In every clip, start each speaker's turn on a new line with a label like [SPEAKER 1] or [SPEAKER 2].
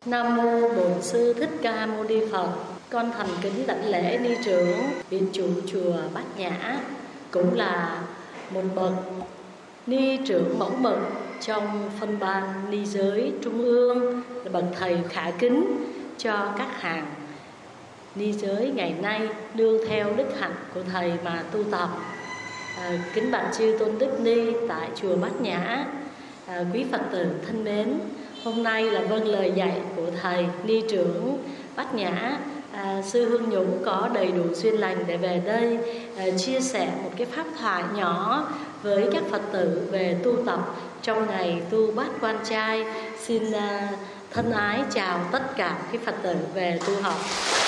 [SPEAKER 1] Nam mô Bổn Sư Thích Ca Mâu Ni Phật. Con thành kính đảnh lễ ni trưởng viện chủ chùa Bát Nhã, cũng là một bậc ni trưởng mẫu mực trong phân ban ni giới trung ương, là bậc thầy khả kính cho các hàng ni giới ngày nay nương theo đức hạnh của thầy mà tu tập. Kính bạch chư tôn đức ni tại chùa Bát Nhã, quý Phật tử thân mến, hôm nay là vâng lời dạy của thầy ni trưởng Bát Nhã, sư Hương Nhũng có đầy đủ duyên lành để về đây chia sẻ một cái pháp thoại nhỏ với các Phật tử về tu tập trong ngày tu Bát Quan Trai. Xin thân ái chào tất cả các Phật tử về tu học.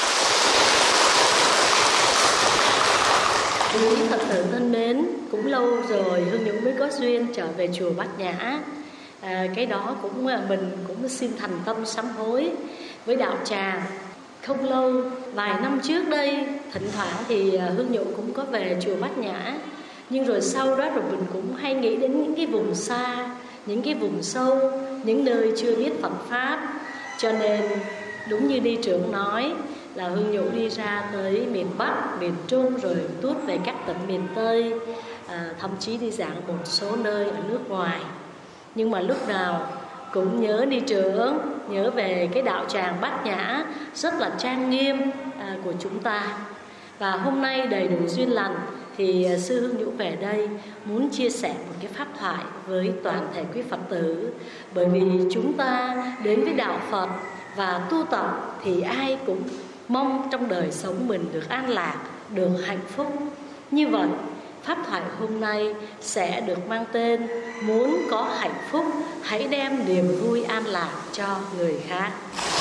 [SPEAKER 1] Quý Phật tử thân mến, cũng lâu rồi Hương Nhũng mới có duyên trở về chùa Bát Nhã. Cái đó mình cũng xin thành tâm sám hối với đạo tràng. Không lâu, vài năm trước đây, thỉnh thoảng thì Hương Nhũng cũng có về chùa Bát Nhã. Nhưng rồi sau đó rồi mình cũng hay nghĩ đến những cái vùng xa, những cái vùng sâu, những nơi chưa biết Phật Pháp. Cho nên đúng như ni trưởng nói là Hương Nhũng đi ra tới miền Bắc, miền Trung, rồi tuốt về các tỉnh miền Tây, thậm chí đi giảng một số nơi ở nước ngoài. Nhưng mà lúc nào cũng nhớ ni trưởng, nhớ về cái đạo tràng Bát Nhã rất là trang nghiêm của chúng ta. Và hôm nay đầy đủ duyên lành thì sư Hương Nhũng về đây muốn chia sẻ một cái pháp thoại với toàn thể quý Phật tử. Bởi vì chúng ta đến với đạo Phật và tu tập thì ai cũng mong trong đời sống mình được an lạc, được hạnh phúc. Như vậy, pháp thoại hôm nay sẽ được mang tên muốn có hạnh phúc, hãy đem niềm vui an lạc cho người khác.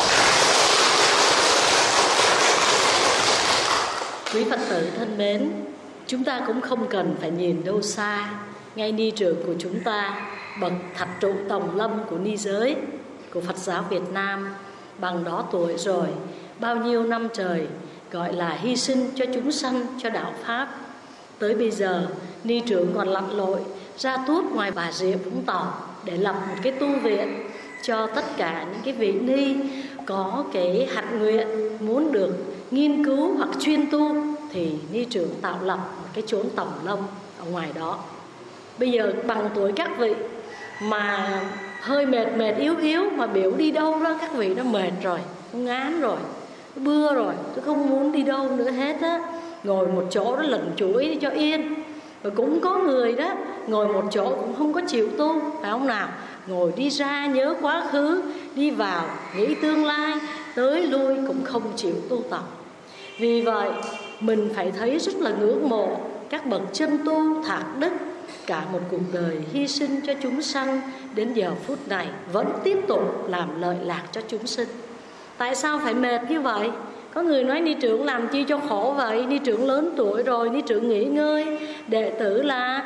[SPEAKER 1] Quý Phật tử thân mến, chúng ta cũng không cần phải nhìn đâu xa. Ngay ni trưởng của chúng ta, bậc thạch trụ tòng lâm của ni giới, của Phật giáo Việt Nam, bằng đó tuổi rồi, bao nhiêu năm trời gọi là hy sinh cho chúng sanh, cho đạo Pháp. Tới bây giờ, ni trưởng còn lặn lội ra tuốt ngoài Bà Rịa Vũng Tàu để lập một cái tu viện cho tất cả những cái vị ni có cái hạnh nguyện muốn được nghiên cứu hoặc chuyên tu, thì ni trưởng tạo lập một cái chốn tòng lâm ở ngoài đó. Bây giờ bằng tuổi các vị mà hơi mệt yếu mà biểu đi đâu đó, các vị nó mệt rồi, nó ngán rồi, nó bưa rồi, tôi không muốn đi đâu nữa hết á. Ngồi một chỗ đó lẩn chuỗi cho yên. Rồi cũng có người đó ngồi một chỗ cũng không có chịu tu, phải không nào? Ngồi đi ra nhớ quá khứ, đi vào nghĩ tương lai, tới lui cũng không chịu tu tập. Vì vậy mình phải thấy rất là ngưỡng mộ các bậc chân tu thạc đức, cả một cuộc đời hy sinh cho chúng sanh, đến giờ phút này vẫn tiếp tục làm lợi lạc cho chúng sinh. Tại sao phải mệt như vậy? Có người nói ni trưởng làm chi cho khổ vậy? Ni trưởng lớn tuổi rồi, ni trưởng nghỉ ngơi, đệ tử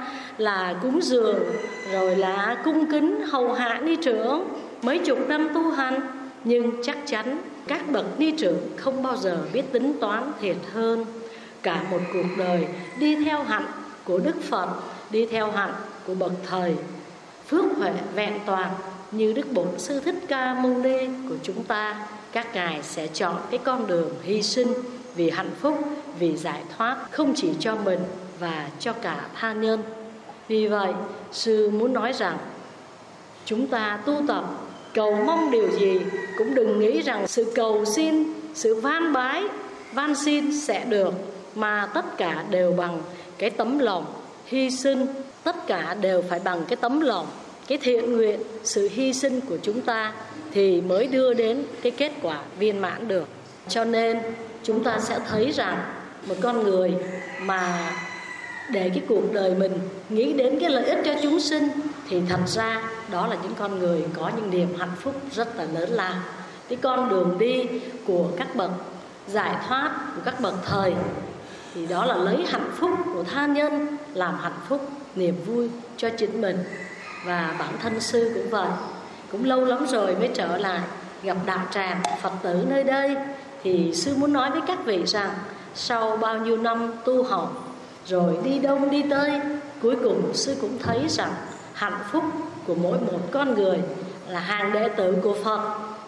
[SPEAKER 1] là cúng dường, rồi là cung kính hầu hạ ni trưởng mấy chục năm tu hành. Nhưng chắc chắn các bậc ni trưởng không bao giờ biết tính toán thiệt hơn. Cả một cuộc đời đi theo hạnh của Đức Phật, đi theo hạnh của bậc thầy phước huệ vẹn toàn như Đức Bổn Sư Thích Ca Mâu Ni của chúng ta, các ngài sẽ chọn cái con đường hy sinh vì hạnh phúc, vì giải thoát, không chỉ cho mình và cho cả tha nhân. Vì vậy, sư muốn nói rằng chúng ta tu tập cầu mong điều gì cũng đừng nghĩ rằng sự cầu xin, sự van bái, van xin sẽ được, mà tất cả đều bằng cái tấm lòng hy sinh, tất cả đều phải bằng cái tấm lòng, cái thiện nguyện, sự hy sinh của chúng ta thì mới đưa đến cái kết quả viên mãn được. Cho nên chúng ta sẽ thấy rằng một con người mà để cái cuộc đời mình nghĩ đến cái lợi ích cho chúng sinh thì thật ra đó là những con người có những niềm hạnh phúc rất là lớn lao. Cái con đường đi của các bậc giải thoát, của các bậc thầy, thì đó là lấy hạnh phúc của tha nhân làm hạnh phúc, niềm vui cho chính mình. Và bản thân sư cũng vậy, cũng lâu lắm rồi mới trở lại gặp đạo tràng Phật tử nơi đây. Thì sư muốn nói với các vị rằng sau bao nhiêu năm tu học rồi đi đông đi tây, cuối cùng sư cũng thấy rằng hạnh phúc của mỗi một con người là hàng đệ tử của Phật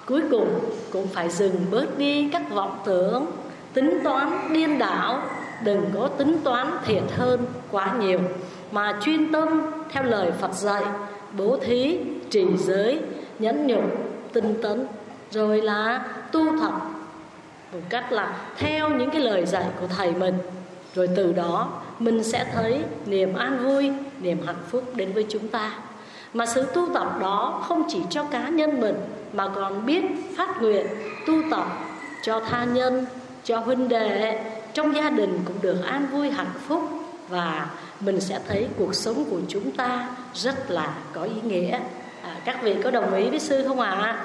[SPEAKER 1] cuối cùng cũng phải dừng bớt đi các vọng tưởng, tính toán điên đảo. Đừng có tính toán thiệt hơn quá nhiều, mà chuyên tâm theo lời Phật dạy, bố thí, trì giới, nhẫn nhục, tinh tấn, rồi là tu tập một cách là theo những cái lời dạy của thầy mình. Rồi từ đó mình sẽ thấy niềm an vui, niềm hạnh phúc đến với chúng ta. Mà sự tu tập đó không chỉ cho cá nhân mình, mà còn biết phát nguyện tu tập cho tha nhân, cho huynh đệ, trong gia đình cũng được an vui hạnh phúc. Và mình sẽ thấy cuộc sống của chúng ta rất là có ý nghĩa. Các vị có đồng ý với sư không ạ?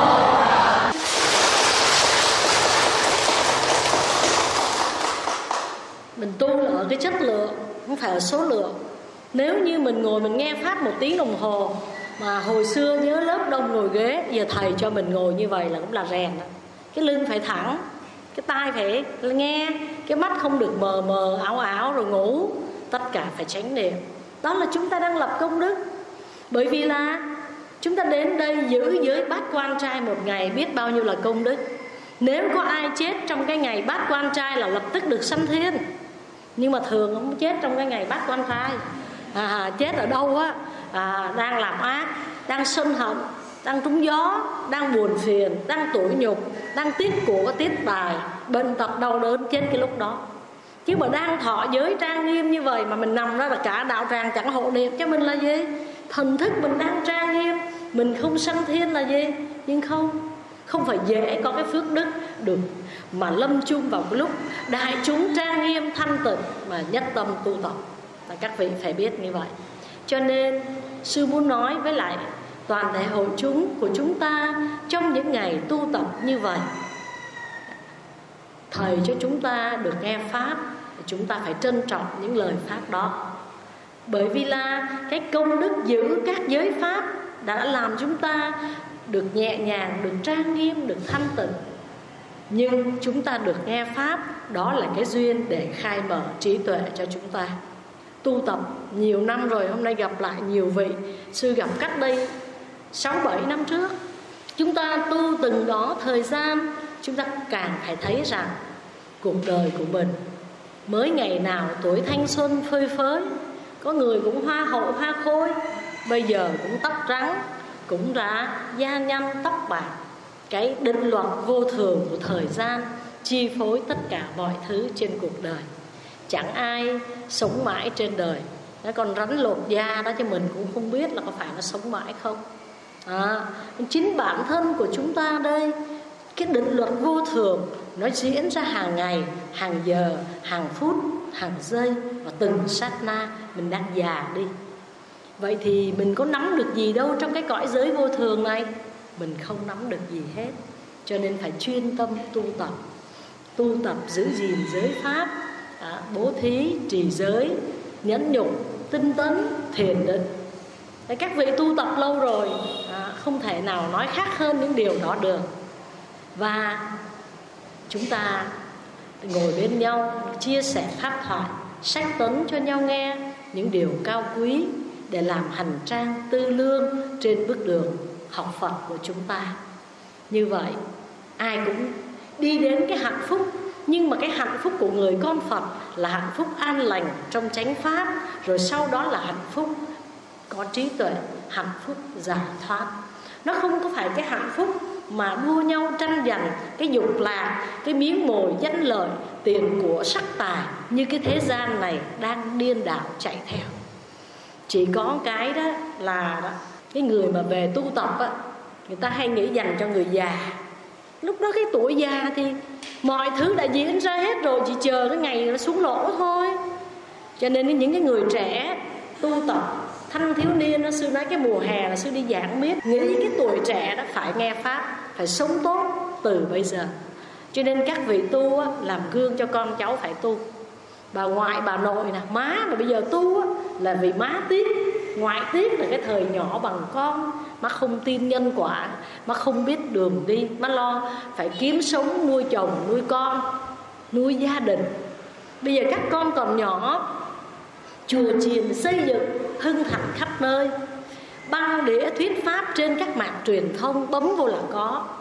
[SPEAKER 1] Mình tu là ở cái chất lượng, không phải ở số lượng. Nếu như mình ngồi mình nghe pháp 1 tiếng đồng hồ, mà hồi xưa nhớ lớp đông ngồi ghế, giờ thầy cho mình ngồi như vậy là cũng là rèn. Cái lưng phải thẳng, cái tai phải nghe, cái mắt không được mờ mờ ảo ảo rồi ngủ. Tất cả phải chánh niệm. Đó là chúng ta đang lập công đức. Bởi vì là chúng ta đến đây giữ giới bát quan trai một ngày, biết bao nhiêu là công đức. Nếu có ai chết trong cái ngày bát quan trai là lập tức được sanh thiên. Nhưng mà thường không chết trong cái ngày bát quan trai. Chết ở đâu á? Đang làm ác, đang sân hận, đang trúng gió, đang buồn phiền, đang tủi nhục, đang tiếc của tiếc tài, bệnh tật đau đớn, chết cái lúc đó. Chứ mà đang thọ giới trang nghiêm như vậy mà mình nằm đó là cả đạo tràng chẳng hộ niệm cho mình là gì? Thần thức mình đang trang nghiêm, mình không sanh thiên là gì? Nhưng không phải dễ có cái phước đức được mà lâm chung vào cái lúc đại chúng trang nghiêm thanh tịnh mà nhất tâm tu tập. Và các vị phải biết như vậy. Cho nên sư muốn nói với lại toàn thể hội chúng của chúng ta trong những ngày tu tập như vậy, thầy cho chúng ta được nghe pháp, chúng ta phải trân trọng những lời pháp đó. Bởi vì là cái công đức giữ các giới pháp đã làm chúng ta được nhẹ nhàng, được trang nghiêm, được thanh tịnh. Nhưng chúng ta được nghe pháp, đó là cái duyên để khai mở trí tuệ cho chúng ta. Tu tập nhiều năm rồi, hôm nay gặp lại nhiều vị. Sư gặp cách đây 6-7 năm trước. Chúng ta tu từng đó thời gian, chúng ta càng phải thấy rằng cuộc đời của mình mới ngày nào tuổi thanh xuân phơi phới. Có người cũng hoa hậu hoa khôi, bây giờ cũng tóc trắng, cũng đã da nhăn tóc bạc. Cái định luật vô thường của thời gian chi phối tất cả mọi thứ trên cuộc đời. Chẳng ai sống mãi trên đời. Nó còn rắn lột da đó, chứ mình cũng không biết là có phải nó sống mãi không. Chính bản thân của chúng ta đây, cái định luật vô thường nó diễn ra hàng ngày, hàng giờ, hàng phút, hàng giây, và từng sát na mình đang già đi. Vậy thì mình có nắm được gì đâu trong cái cõi giới vô thường này? Mình không nắm được gì hết. Cho nên phải chuyên tâm tu tập. Tu tập giữ gìn giới pháp, bố thí, trì giới, nhẫn nhục, tinh tấn, thiền định. Các vị tu tập lâu rồi, không thể nào nói khác hơn những điều đó được. Và chúng ta ngồi bên nhau chia sẻ pháp thoại, sách tấn cho nhau nghe những điều cao quý để làm hành trang tư lương trên bước đường học Phật của chúng ta. Như vậy ai cũng đi đến cái hạnh phúc. Nhưng mà cái hạnh phúc của người con Phật là hạnh phúc an lành trong chánh pháp, rồi sau đó là hạnh phúc có trí tuệ, hạnh phúc giải thoát. Nó không có phải cái hạnh phúc mà đua nhau tranh giành cái dục lạc, cái miếng mồi danh lợi, tiền của sắc tài như cái thế gian này đang điên đảo chạy theo. Chỉ có cái đó là cái người mà về tu tập á, người ta hay nghĩ dành cho người già. Lúc đó cái tuổi già thì mọi thứ đã diễn ra hết rồi, chỉ chờ cái ngày nó xuống lỗ thôi. Cho nên những cái người trẻ tu tập, thanh thiếu niên đó, sư nói cái mùa hè là sư đi giảng miết, nghĩ cái tuổi trẻ đó phải nghe pháp, phải sống tốt từ bây giờ. Cho nên các vị tu á, làm gương cho con cháu phải tu. Bà ngoại, bà nội nè, má mà bây giờ tu á, là vì má tiếc. Ngoại tiếc là cái thời nhỏ bằng con, má không tin nhân quả, má không biết đường đi, má lo phải kiếm sống, nuôi chồng, nuôi con, nuôi gia đình. Bây giờ các con còn nhỏ, chùa chiền xây dựng hưng thịnh khắp nơi, băng đĩa thuyết pháp trên các mạng truyền thông bấm vô là có.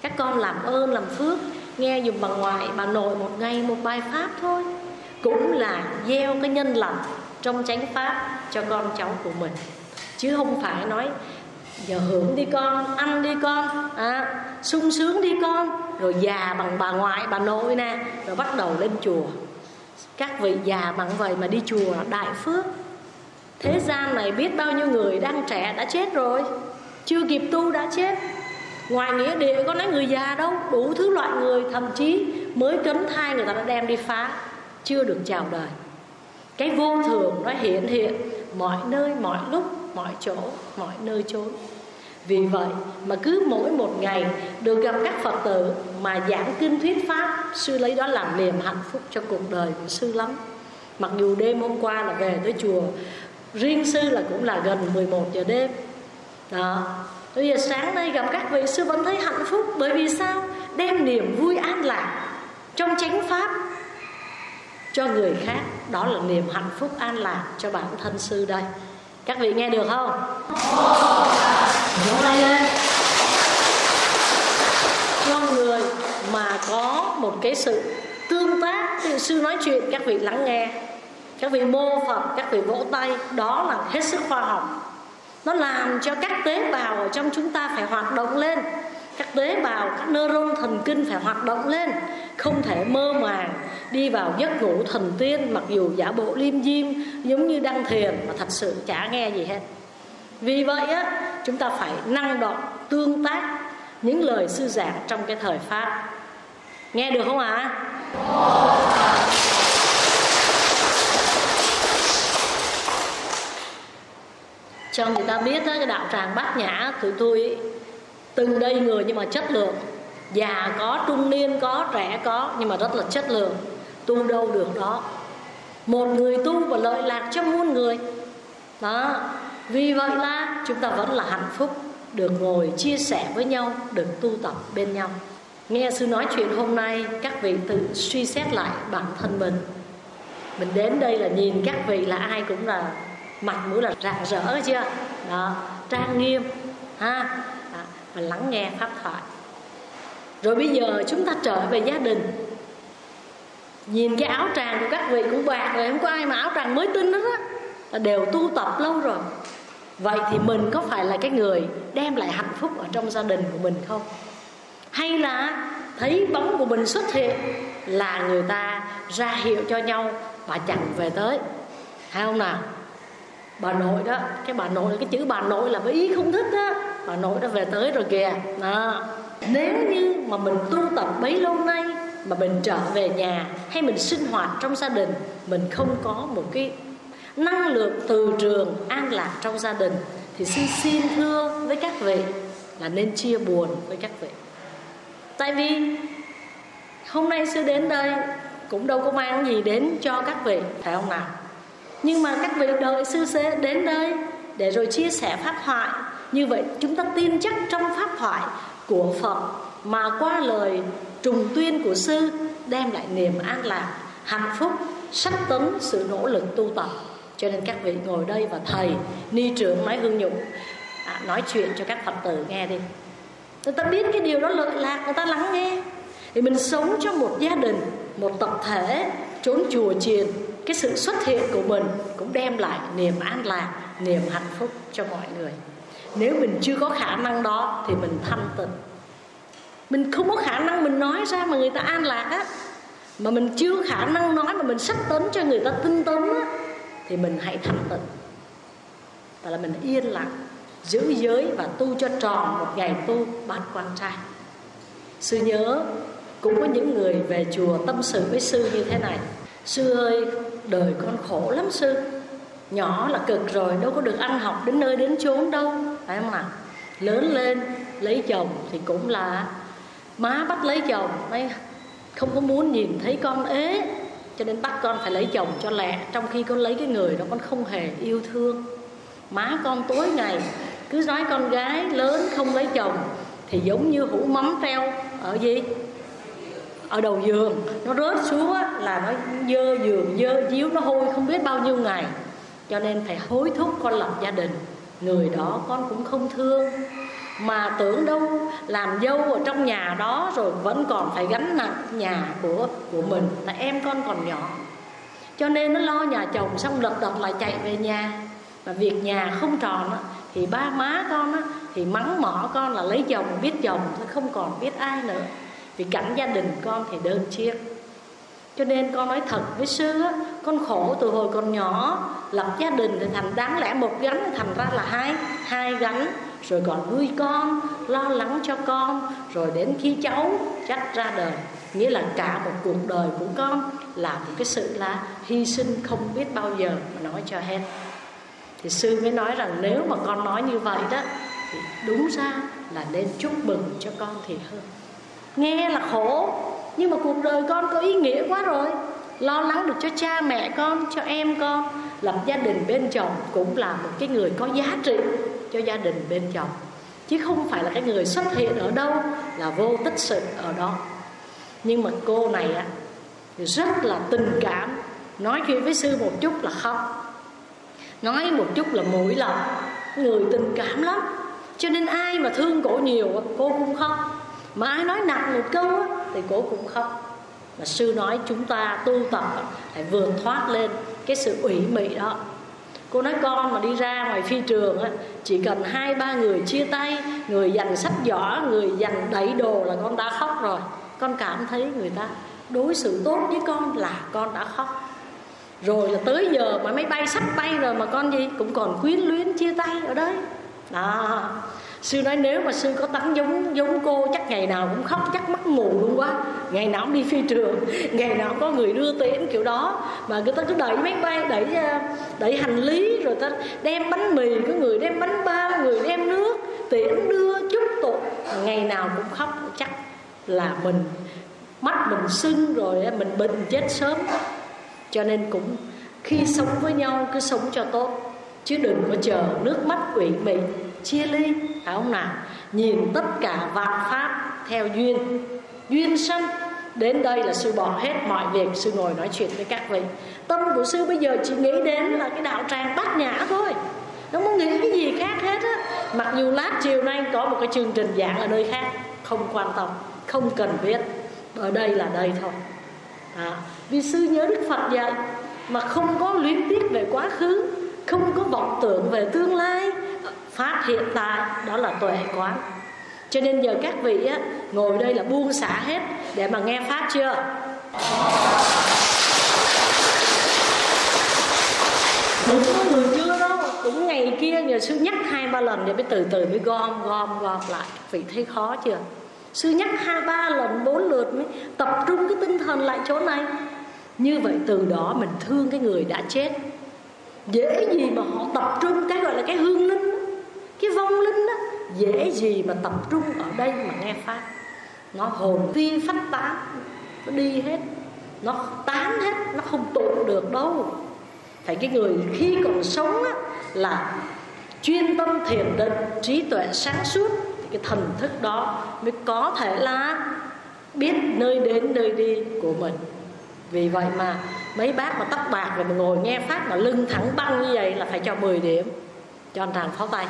[SPEAKER 1] Các con làm ơn làm phước, nghe dùm bà ngoại bà nội một ngày một bài pháp thôi, cũng là gieo cái nhân lành trong chánh pháp cho con cháu của mình. Chứ không phải nói giờ hưởng đi con, ăn đi con, sung sướng đi con, rồi già bằng bà ngoại bà nội nè, rồi bắt đầu lên chùa. Các vị già bằng vậy mà đi chùa đại phước. Thế gian này biết bao nhiêu người đang trẻ đã chết rồi, chưa kịp tu đã chết. Ngoài nghĩa địa có nói người già đâu, đủ thứ loại người, thậm chí mới cấn thai người ta đã đem đi phá, chưa được chào đời. Cái vô thường nó hiện mọi nơi, mọi lúc, mọi chỗ, mọi nơi chốn. Vì vậy mà cứ mỗi một ngày được gặp các Phật tử mà giảng kinh thuyết pháp, sư lấy đó làm niềm hạnh phúc cho cuộc đời của sư lắm. Mặc dù đêm hôm qua là về tới chùa, riêng sư là cũng là gần 11 giờ đêm đó. Bây giờ sáng nay gặp các vị, sư vẫn thấy hạnh phúc. Bởi vì sao? Đem niềm vui an lạc trong chánh pháp cho người khác. Đó là niềm hạnh phúc an lạc cho bản thân sư đây. Các vị nghe được không? Vỗ tay lên. Con người mà có một cái sự tương tác, thì sư nói chuyện các vị lắng nghe, các vị mô Phật, các vị vỗ tay, đó là hết sức khoa học. Nó làm cho các tế bào ở trong chúng ta phải hoạt động lên. Các tế bào, các neuron thần kinh phải hoạt động lên. Không thể mơ màng đi vào giấc ngủ thần tiên, mặc dù giả bộ liêm diêm giống như đang thiền mà thật sự chả nghe gì hết. Vì vậy á, chúng ta phải năng động tương tác những lời sư giảng trong cái thời pháp. Nghe được không ạ? Cho người ta biết đó, cái đạo tràng Bát Nhã tụi tôi từng đây người nhưng mà chất lượng. Già có, trung niên có, trẻ có, nhưng mà rất là chất lượng. Tu đâu được đó. Một người tu và lợi lạc cho muôn người đó. Vì vậy là chúng ta vẫn là hạnh phúc, được ngồi chia sẻ với nhau, được tu tập bên nhau. Nghe sư nói chuyện hôm nay, các vị tự suy xét lại bản thân mình. Mình đến đây là nhìn các vị là ai cũng là mặt mũi là rạng rỡ chưa đó, trang nghiêm ha, và lắng nghe pháp thoại. Rồi bây giờ chúng ta trở về gia đình. Nhìn cái áo tràng của các vị cũng bạc rồi, không có ai mà áo tràng mới tinh hết á, là đều tu tập lâu rồi. Vậy thì mình có phải là cái người đem lại hạnh phúc ở trong gia đình của mình không? Hay là thấy bóng của mình xuất hiện là người ta ra hiệu cho nhau và chẳng về tới, hay không nào? Bà nội đó, cái bà nội, cái chữ bà nội là với ý không thích đó. Bà nội đã về tới rồi kìa đó. Nếu như mà mình tu tập bấy lâu nay mà mình trở về nhà hay mình sinh hoạt trong gia đình, mình không có một cái năng lượng từ trường an lạc trong gia đình, thì xin thưa với các vị là nên chia buồn với các vị. Tại vì hôm nay sư đến đây cũng đâu có mang gì đến cho các vị, phải không nào? Nhưng mà các vị đợi sư sẽ đến đây để rồi chia sẻ pháp thoại. Như vậy chúng ta tin chắc trong pháp thoại của Phật mà qua lời trùng tuyên của sư đem lại niềm an lạc, hạnh phúc, sách tấn sự nỗ lực tu tập. Cho nên các vị ngồi đây và thầy ni trưởng nói Hương Nhung nói chuyện cho các Phật tử nghe đi. Người ta biết cái điều đó lợi lạc, người ta lắng nghe. Thì mình sống trong một gia đình, một tập thể, trốn chùa chiền, cái sự xuất hiện của mình cũng đem lại niềm an lạc, niềm hạnh phúc cho mọi người. Nếu mình chưa có khả năng đó thì mình thanh tịnh. Mình không có khả năng mình nói ra mà người ta an lạc á, mà mình chưa có khả năng nói mà mình sách tấn cho người ta tinh tấn á, thì mình hãy thanh tịnh. Và là mình yên lặng, giữ giới và tu cho tròn một ngày tu bát quan trai. Sư nhớ cũng có những người về chùa tâm sự với sư như thế này: sư ơi, đời con khổ lắm sư. Nhỏ là cực rồi, đâu có được ăn học đến nơi đến chốn đâu, phải không nào? Lớn lên lấy chồng thì cũng là má bắt lấy chồng, không có muốn nhìn thấy con ế, cho nên bắt con phải lấy chồng cho lẹ. Trong khi con lấy cái người đó con không hề yêu thương. Má con tối ngày cứ nói con gái lớn không lấy chồng thì giống như hũ mắm treo ở gì? Ở đầu giường, nó rớt xuống là nó dơ giường, dơ díu, nó hôi không biết bao nhiêu ngày. Cho nên phải hối thúc con lập gia đình. người đó con cũng không thương. Mà tưởng đâu làm dâu ở trong nhà đó rồi vẫn còn phải gánh nặng nhà của mình, là em con còn nhỏ. Cho nên nó lo nhà chồng xong lật đật lại chạy về nhà. Và việc nhà không tròn á, thì ba má con á, thì mắng mỏ con là lấy chồng biết chồng, không còn biết ai nữa. Vì cảnh gia đình con thì đơn chiếc. Cho nên con nói thật với sư á, con khổ từ hồi còn nhỏ. Lập gia đình thì thành đáng lẽ một gánh, thành ra là hai gánh. Rồi còn nuôi con, lo lắng cho con. Rồi đến khi cháu chắc ra đời, nghĩa là cả một cuộc đời của con là một cái sự là hy sinh không biết bao giờ mà nói cho hết. Thì sư mới nói rằng nếu mà con nói như vậy đó, thì đúng ra là nên chúc mừng cho con thì hơn. Nghe là khổ, nhưng mà cuộc đời con có ý nghĩa quá rồi. Lo lắng được cho cha mẹ con, cho em con. Lập gia đình bên chồng cũng là một cái người có giá trị cho gia đình bên chồng, chứ không phải là cái người xuất hiện ở đâu là vô tích sự ở đó. Nhưng mà cô này á, rất là tình cảm. Nói chuyện với sư một chút là khóc, nói một chút là mũi lòng. Người tình cảm lắm. Cho nên ai mà thương cổ nhiều cô cũng khóc, mà ai nói nặng một câu thì cô cũng khóc. Mà sư nói chúng ta tu tập phải vượt thoát lên cái sự ủy mị đó. Cô nói con mà đi ra ngoài phi trường á, chỉ cần 2-3 người chia tay, người giành sách giỏ, người giành đẩy đồ là con đã khóc rồi. Con cảm thấy người ta đối xử tốt với con là con đã khóc. Rồi là tới giờ mà máy bay sắp bay rồi mà con gì cũng còn quyến luyến chia tay ở đấy. Đó. Sư nói nếu mà sư có tánh giống cô, chắc ngày nào cũng khóc, chắc mắt mù luôn quá. Ngày nào cũng đi phi trường, ngày nào cũng có người đưa tiễn kiểu đó. Mà người ta cứ đẩy máy bay, đẩy hành lý, rồi ta đem bánh mì, có người đem bánh bao, người đem nước, tiễn đưa chúc tụng. Ngày nào cũng khóc, chắc là mình mắt mình sưng rồi, mình bệnh chết sớm. Cho nên cũng khi sống với nhau cứ sống cho tốt, chứ đừng có chờ nước mắt ủy mị chia ly, phải không nào? Nhìn tất cả vạn pháp theo duyên, duyên sanh. Đến đây là sư bỏ hết mọi việc, sư ngồi nói chuyện với các vị. Tâm của sư bây giờ chỉ nghĩ đến là cái đạo tràng Bát Nhã thôi, không có nghĩ cái gì khác hết á. Mặc dù lát chiều nay có một cái chương trình giảng ở nơi khác, không quan tâm, không cần biết. Ở đây là đây thôi. Vì sư nhớ Đức Phật dạy mà không có luyến tiếc về quá khứ, không có vọng tưởng về tương lai. Pháp hiện tại đó là tuệ quán. Cho nên giờ các vị á, ngồi đây là buông xả hết để mà nghe Pháp chưa? Đúng có người chưa đâu. Cũng ngày kia giờ sư nhắc 2-3 lần rồi mới từ từ mới gom lại. Các vị thấy khó chưa? Sư nhắc 2-3 lần 4 lượt mới tập trung cái tinh thần lại chỗ này. Như vậy từ đó mình thương cái người đã chết. Dễ gì mà họ tập trung cái gọi là cái hương linh đó, cái vong linh đó. Dễ gì mà tập trung ở đây mà nghe Pháp. Nó hồn phi phách tán, nó đi hết, nó tán hết, nó không tụ được đâu. Phải cái người khi còn sống á, là chuyên tâm thiền định, trí tuệ sáng suốt, thì cái thần thức đó mới có thể là biết nơi đến nơi đi của mình. Vì vậy mà mấy bác mà tóc bạc rồi mà ngồi nghe Pháp mà lưng thẳng băng như vậy là phải cho 10 điểm. Cho anh Tràng pháo tay.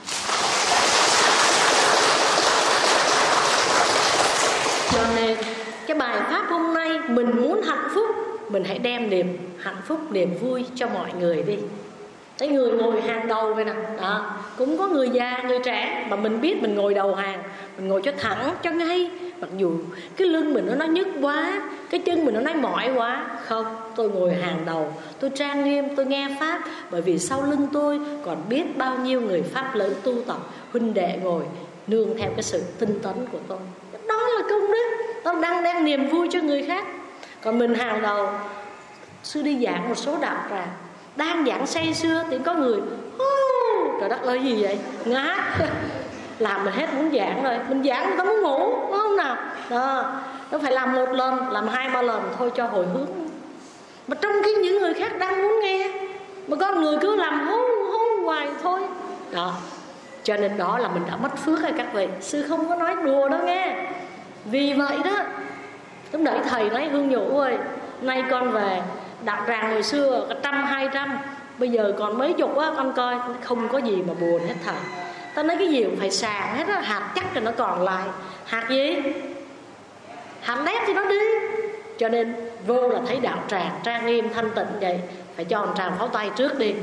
[SPEAKER 1] Cho nên cái bài Pháp hôm nay mình muốn hạnh phúc, mình hãy đem niềm hạnh phúc, niềm vui cho mọi người đi. Cái người ngồi hàng đầu vậy nè đó, cũng có người già, người trẻ, mà mình biết mình ngồi đầu hàng, mình ngồi cho thẳng, cho ngay. Mặc dù cái lưng mình nó nhức quá, cái chân mình nó nói mỏi quá. Không, tôi ngồi hàng đầu, tôi trang nghiêm, tôi nghe Pháp. Bởi vì sau lưng tôi còn biết bao nhiêu người Pháp lớn tu tập, huynh đệ ngồi nương theo cái sự tinh tấn của tôi. Đó là công đức, tôi đang đem niềm vui cho người khác. Còn mình hàng đầu. Sư đi giảng một số đạo tràng, đang giảng say sưa thì có người trời đất ơi gì vậy, ngáp. Làm mình hết muốn giảng rồi, mình giảng người ta muốn ngủ, đúng không nào? Đó, nó phải làm 1 lần, làm 2-3 lần thôi cho hồi hướng. Mà trong khi những người khác đang muốn nghe, mà con người cứ làm hú hoài thôi. Đó, cho nên đó là mình đã mất phước rồi các vị. Sư không có nói đùa đâu nghe. Vì vậy đó, lúc nãy thầy nói Hương Nhũ ơi, nay con về đạo tràng hồi xưa 100-200, Bây giờ còn mấy chục á, con coi không có gì mà buồn hết thảy. Ta nói cái gì cũng phải sàng hết á, hạt chắc rồi nó còn lại. Hạt gì? Hạt lép thì nó đi. Cho nên vô là thấy đạo tràng trang nghiêm thanh tịnh vậy, phải cho một tràng pháo tay trước đi.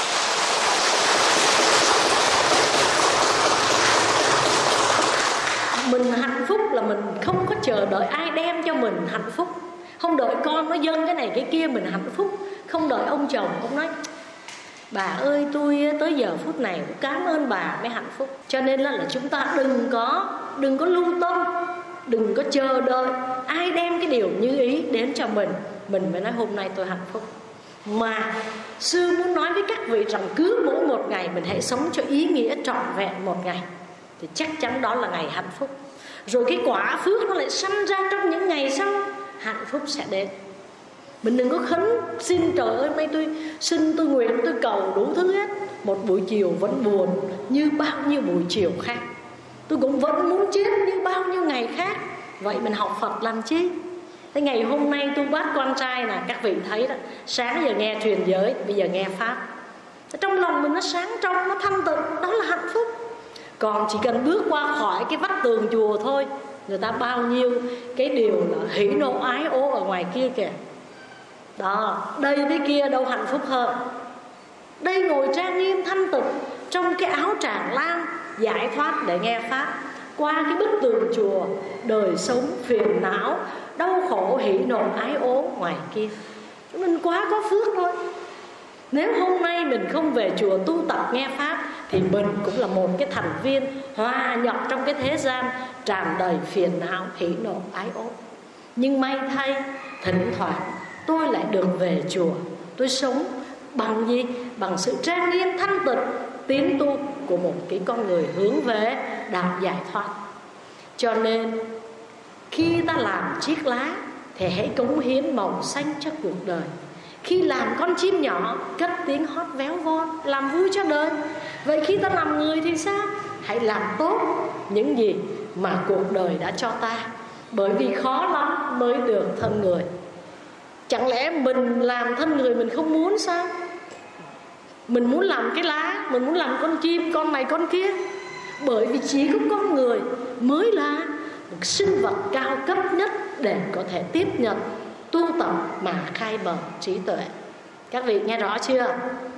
[SPEAKER 1] Mình hạnh phúc là mình không có chờ đợi ai đem cho mình hạnh phúc. Không đợi con nó dâng cái này cái kia mình hạnh phúc. Không đợi ông chồng ông nói bà ơi tôi tới giờ phút này cũng cảm ơn bà mới hạnh phúc. Cho nên là chúng ta đừng có lưu tâm, đừng có chờ đợi ai đem cái điều như ý đến cho mình mới nói hôm nay tôi hạnh phúc. Mà sư muốn nói với các vị rằng cứ mỗi một ngày mình hãy sống cho ý nghĩa trọn vẹn một ngày, thì chắc chắn đó là ngày hạnh phúc. Rồi cái quả phước nó lại sanh ra trong những ngày sau, hạnh phúc sẽ đến. Mình đừng có khấn xin trời ơi mấy tôi xin tôi nguyện tôi cầu đủ thứ hết, một buổi chiều vẫn buồn như bao nhiêu buổi chiều khác, tôi cũng vẫn muốn chết như bao nhiêu ngày khác. Vậy mình học Phật làm chi? Thế ngày hôm nay tu bát quan trai là các vị thấy đó, sáng giờ nghe truyền giới, bây giờ nghe pháp, trong lòng mình nó sáng trong, nó thanh tịnh, đó là hạnh phúc. Còn chỉ cần bước qua khỏi cái vách tường chùa thôi, người ta bao nhiêu cái điều là hỉ nộ ái ố ở ngoài kia kìa. Đó, đây với kia đâu hạnh phúc hơn. Đây ngồi trang nghiêm thanh tịnh trong cái áo tràng lam, giải thoát để nghe pháp. Qua cái bức tường chùa, đời sống phiền não, đau khổ hỉ nộ ái ố ngoài kia, mình quá có phước thôi. Nếu hôm nay mình không về chùa tu tập nghe pháp, thì mình cũng là một cái thành viên hòa nhập trong cái thế gian tràn đầy phiền não hỉ nộ ái ố. Nhưng may thay, thỉnh thoảng tôi lại được về chùa. Tôi sống bằng gì? Bằng sự trang nghiêm thanh tịnh tiến tu của một cái con người hướng về đạo giải thoát. Cho nên khi ta làm chiếc lá thì hãy cống hiến màu xanh cho cuộc đời. Khi làm con chim nhỏ cất tiếng hót véo von, làm vui cho đời. Vậy khi ta làm người thì sao? Hãy làm tốt những gì mà cuộc đời đã cho ta, bởi vì khó lắm mới được thân người. Chẳng lẽ mình làm thân người mình không muốn sao? Mình muốn làm cái lá, mình muốn làm con chim, con này con kia. Bởi vì chỉ có con người mới là một sinh vật cao cấp nhất để có thể tiếp nhận tu tập mà khai mở trí tuệ. Các vị nghe rõ chưa?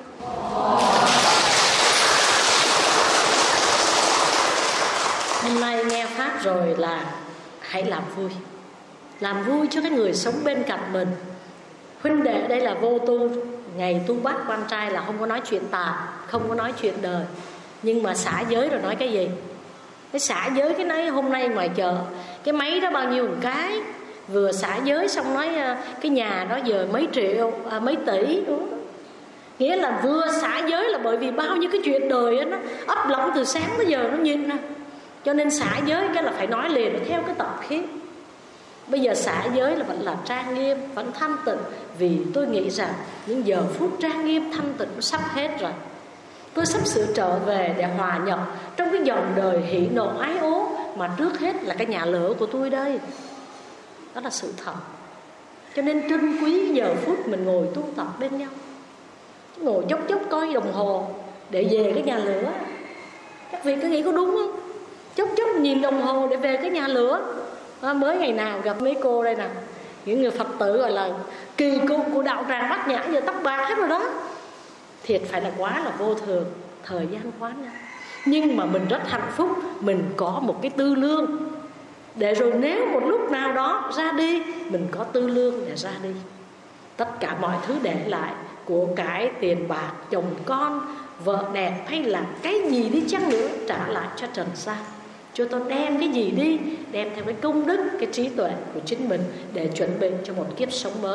[SPEAKER 1] Hôm nay nghe pháp rồi là hãy làm vui. Làm vui cho cái người sống bên cạnh mình. Huynh đệ đây là vô tu, ngày tu bát quan trai là không có nói chuyện tạp, không có nói chuyện đời. Nhưng mà xả giới rồi nói cái gì? Cái xả giới cái này hôm nay ngoài chợ, cái máy đó bao nhiêu một cái. Vừa xả giới xong nói cái nhà đó giờ mấy triệu, mấy tỷ. Nghĩa là vừa xả giới là bởi vì bao nhiêu cái chuyện đời đó, nó ấp lỏng từ sáng tới giờ nó nhìn ra. Cho nên xả giới cái là phải nói liền, nó theo cái tập khí. Bây giờ xả giới là vẫn là trang nghiêm, vẫn thanh tịnh. Vì tôi nghĩ rằng những giờ phút trang nghiêm thanh tịnh nó sắp hết rồi. Tôi sắp sửa trở về để hòa nhập trong cái dòng đời hỉ nộ ái ố, mà trước hết là cái nhà lửa của tôi đây. Đó là sự thật. Cho nên trân quý giờ phút mình ngồi tu tập bên nhau. Ngồi chốc chốc coi đồng hồ để về cái nhà lửa. Các vị có nghĩ có đúng không? Chốc chốc nhìn đồng hồ để về cái nhà lửa. Mới ngày nào gặp mấy cô đây nè, những người Phật tử gọi là kỳ cựu của đạo tràng Bát Nhã, giờ tóc bạc hết rồi đó. Thiệt phải là quá là vô thường, thời gian quá nhanh. Nhưng mà mình rất hạnh phúc, mình có một cái tư lương, để rồi nếu một lúc nào đó ra đi, mình có tư lương để ra đi. Tất cả mọi thứ để lại, của cải, tiền bạc, chồng con, vợ đẹp hay là cái gì đi chăng nữa, trả lại cho trần gian. Cho tôi đem cái gì đi, đem theo cái công đức, cái trí tuệ của chính mình để chuẩn bị cho một kiếp sống mới.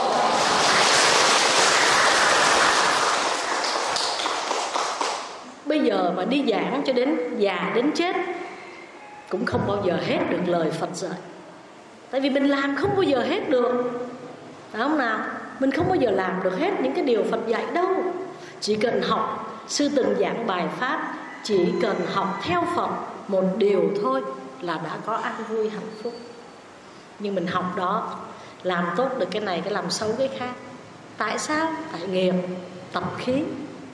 [SPEAKER 1] Bây giờ mà đi giảng cho đến già đến chết cũng không bao giờ hết được lời Phật dạy. Tại vì mình làm không bao giờ hết được, phải không nào? Mình không bao giờ làm được hết những cái điều Phật dạy đâu. Chỉ cần học, sư từng giảng bài pháp, chỉ cần học theo Phật một điều thôi là đã có an vui hạnh phúc. Nhưng mình học đó, làm tốt được cái này, cái làm xấu cái khác. Tại sao? Tại nghiệp. tập khí.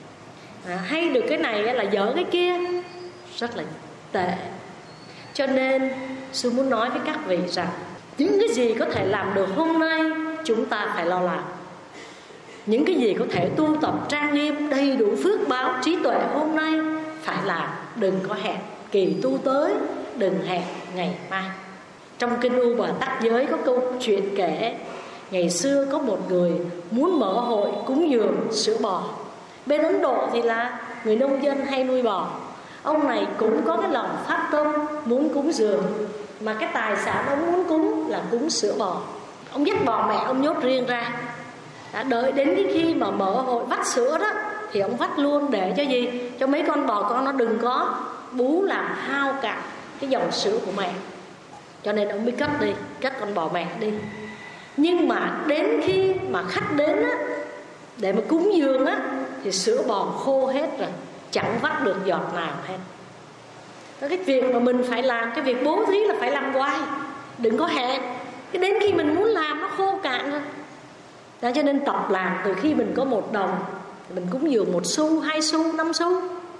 [SPEAKER 1] Hay được cái này là dở cái kia, rất là tệ. Cho nên sư muốn nói với các vị rằng những cái gì có thể làm được hôm nay chúng ta phải lo làm. Những cái gì có thể tu tập trang nghiêm đầy đủ phước báo trí tuệ hôm nay phải làm. Đừng có hẹn kỳ tu tới, đừng hẹn ngày mai. Trong kinh U Bà Tắc Giới có câu chuyện kể, ngày xưa có một người muốn mở hội cúng dường sữa bò. Bên Ấn Độ thì là người nông dân hay nuôi bò. Ông này cũng có cái lòng phát tâm muốn cúng dường, mà cái tài sản ông muốn cúng là cúng sữa bò. Ông dắt bò mẹ ông nhốt riêng ra. Đợi đến cái khi mà mở hội vắt sữa đó thì ông vắt luôn, để cho gì? Cho mấy con bò con nó đừng có bú làm hao cạn cái dòng sữa của mẹ. Cho nên ông mới cất con bò mẹ đi. Nhưng mà đến khi mà khách đến á, để mà cúng dường á, thì sữa bò khô hết rồi, chẳng vắt được giọt nào hết. Cái việc mà mình phải làm, cái việc bố thí là phải làm hoài, đừng có hẹn. Cái đến khi mình muốn làm nó khô cạn rồi. Đó, cho nên tập làm từ khi mình có 1 đồng, mình cúng dường 1 xu, 2 xu, 5 xu.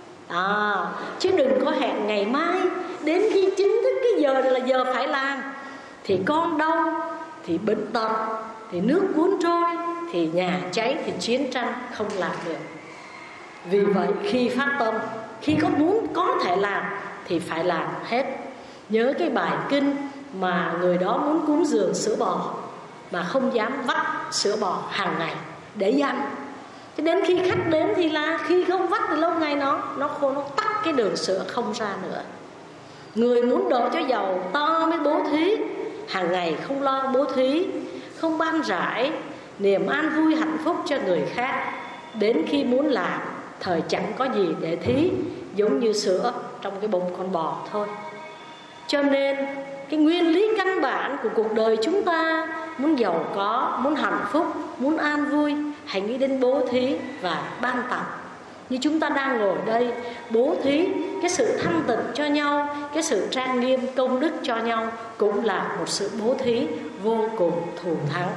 [SPEAKER 1] Chứ đừng có hẹn ngày mai. Đến khi chính thức cái giờ này là giờ phải làm, thì con đau, thì bệnh tật, thì nước cuốn trôi, thì nhà cháy, thì chiến tranh, không làm được. Vì vậy khi phát tâm, khi có thể làm thì phải làm hết. Nhớ cái bài kinh mà người đó muốn cúng dường sữa bò mà không dám vắt sữa bò hàng ngày để dành. Cho đến khi khách đến thì là khi không vắt thì lâu ngày nó khô, nó tắt cái đường sữa không ra nữa. Người muốn đổ cho giàu to mới bố thí, hàng ngày không lo bố thí, không ban rải niềm an vui hạnh phúc cho người khác. Đến khi muốn làm, thời chẳng có gì để thí, giống như sữa trong cái bụng con bò thôi. Cho nên cái nguyên lý căn bản của cuộc đời chúng ta, muốn giàu có, muốn hạnh phúc, muốn an vui, hãy nghĩ đến bố thí và ban tặng. Như chúng ta đang ngồi đây, bố thí, cái sự thanh tịnh cho nhau, cái sự trang nghiêm công đức cho nhau cũng là một sự bố thí vô cùng thù thắng.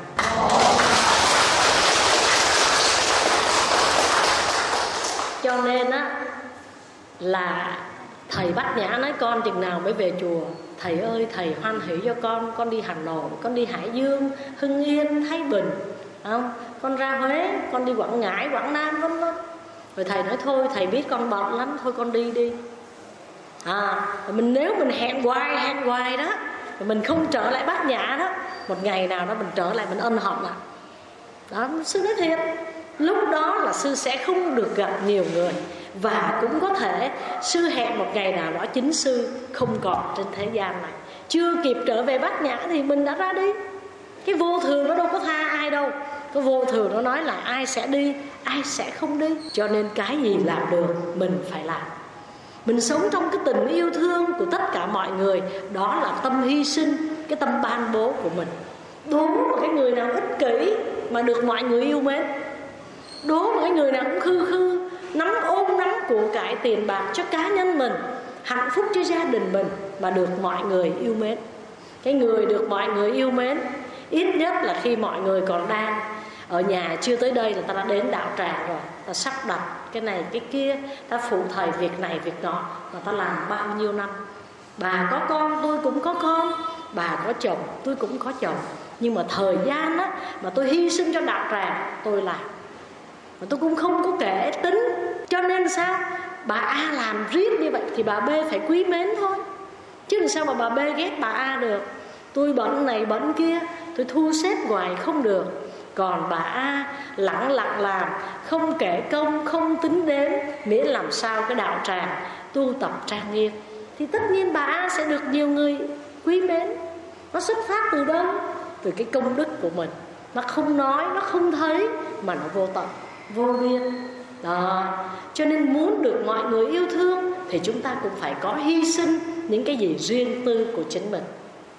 [SPEAKER 1] Cho nên á, là thầy Bát Nhã nói con chừng nào mới về chùa. Thầy ơi, thầy hoan hỷ cho con đi Hà Nội, con đi Hải Dương, Hưng Yên, Thái Bình, không? Con ra Huế, con đi Quảng Ngãi, Quảng Nam, vân vân. Rồi thầy nói thôi, thầy biết con bận lắm, thôi con đi. Nếu mình hẹn hoài đó, mình không trở lại Bát Nhã đó, một ngày nào đó mình trở lại, mình ân hận ạ. Đó, sư nói thiệt, lúc đó là sư sẽ không được gặp nhiều người. Và cũng có thể sư hẹn một ngày nào đó chính sư không còn trên thế gian này, chưa kịp trở về Bát Nhã thì mình đã ra đi. Cái vô thường nó đâu có tha ai đâu. Cái vô thường nó nói là ai sẽ đi, ai sẽ không đi. Cho nên cái gì làm được mình phải làm. Mình sống trong cái tình yêu thương của tất cả mọi người, đó là tâm hy sinh, cái tâm ban bố của mình. Đố mà cái người nào ích kỷ mà được mọi người yêu mến, đố mà cái người nào cũng khư ôm nắm của cải tiền bạc cho cá nhân mình, hạnh phúc cho gia đình mình mà được mọi người yêu mến. Cái người được mọi người yêu mến, ít nhất là khi mọi người còn đang ở nhà chưa tới đây là ta đã đến đạo tràng rồi, ta sắp đặt cái này cái kia, ta phụ thầy việc này việc nọ, mà ta làm bao nhiêu năm. Bà có con tôi cũng có con, bà có chồng tôi cũng có chồng, nhưng mà thời gian á mà tôi hy sinh cho đạo tràng tôi làm, mà tôi cũng không có kể tính. Cho nên sao bà A làm riết như vậy thì bà B phải quý mến thôi, chứ làm sao mà bà B ghét bà A được. Tôi bận này bận kia, tôi thu xếp hoài không được. Còn bà A lặng lặng làm, không kể công, không tính đếm, miễn làm sao cái đạo tràng tu tập trang nghiêm, thì tất nhiên bà A sẽ được nhiều người quý mến. Nó xuất phát từ đâu? Từ cái công đức của mình. Nó không nói, nó không thấy, mà nó vô tận, vô biên đó. Cho nên muốn được mọi người yêu thương thì chúng ta cũng phải có hy sinh những cái gì riêng tư của chính mình.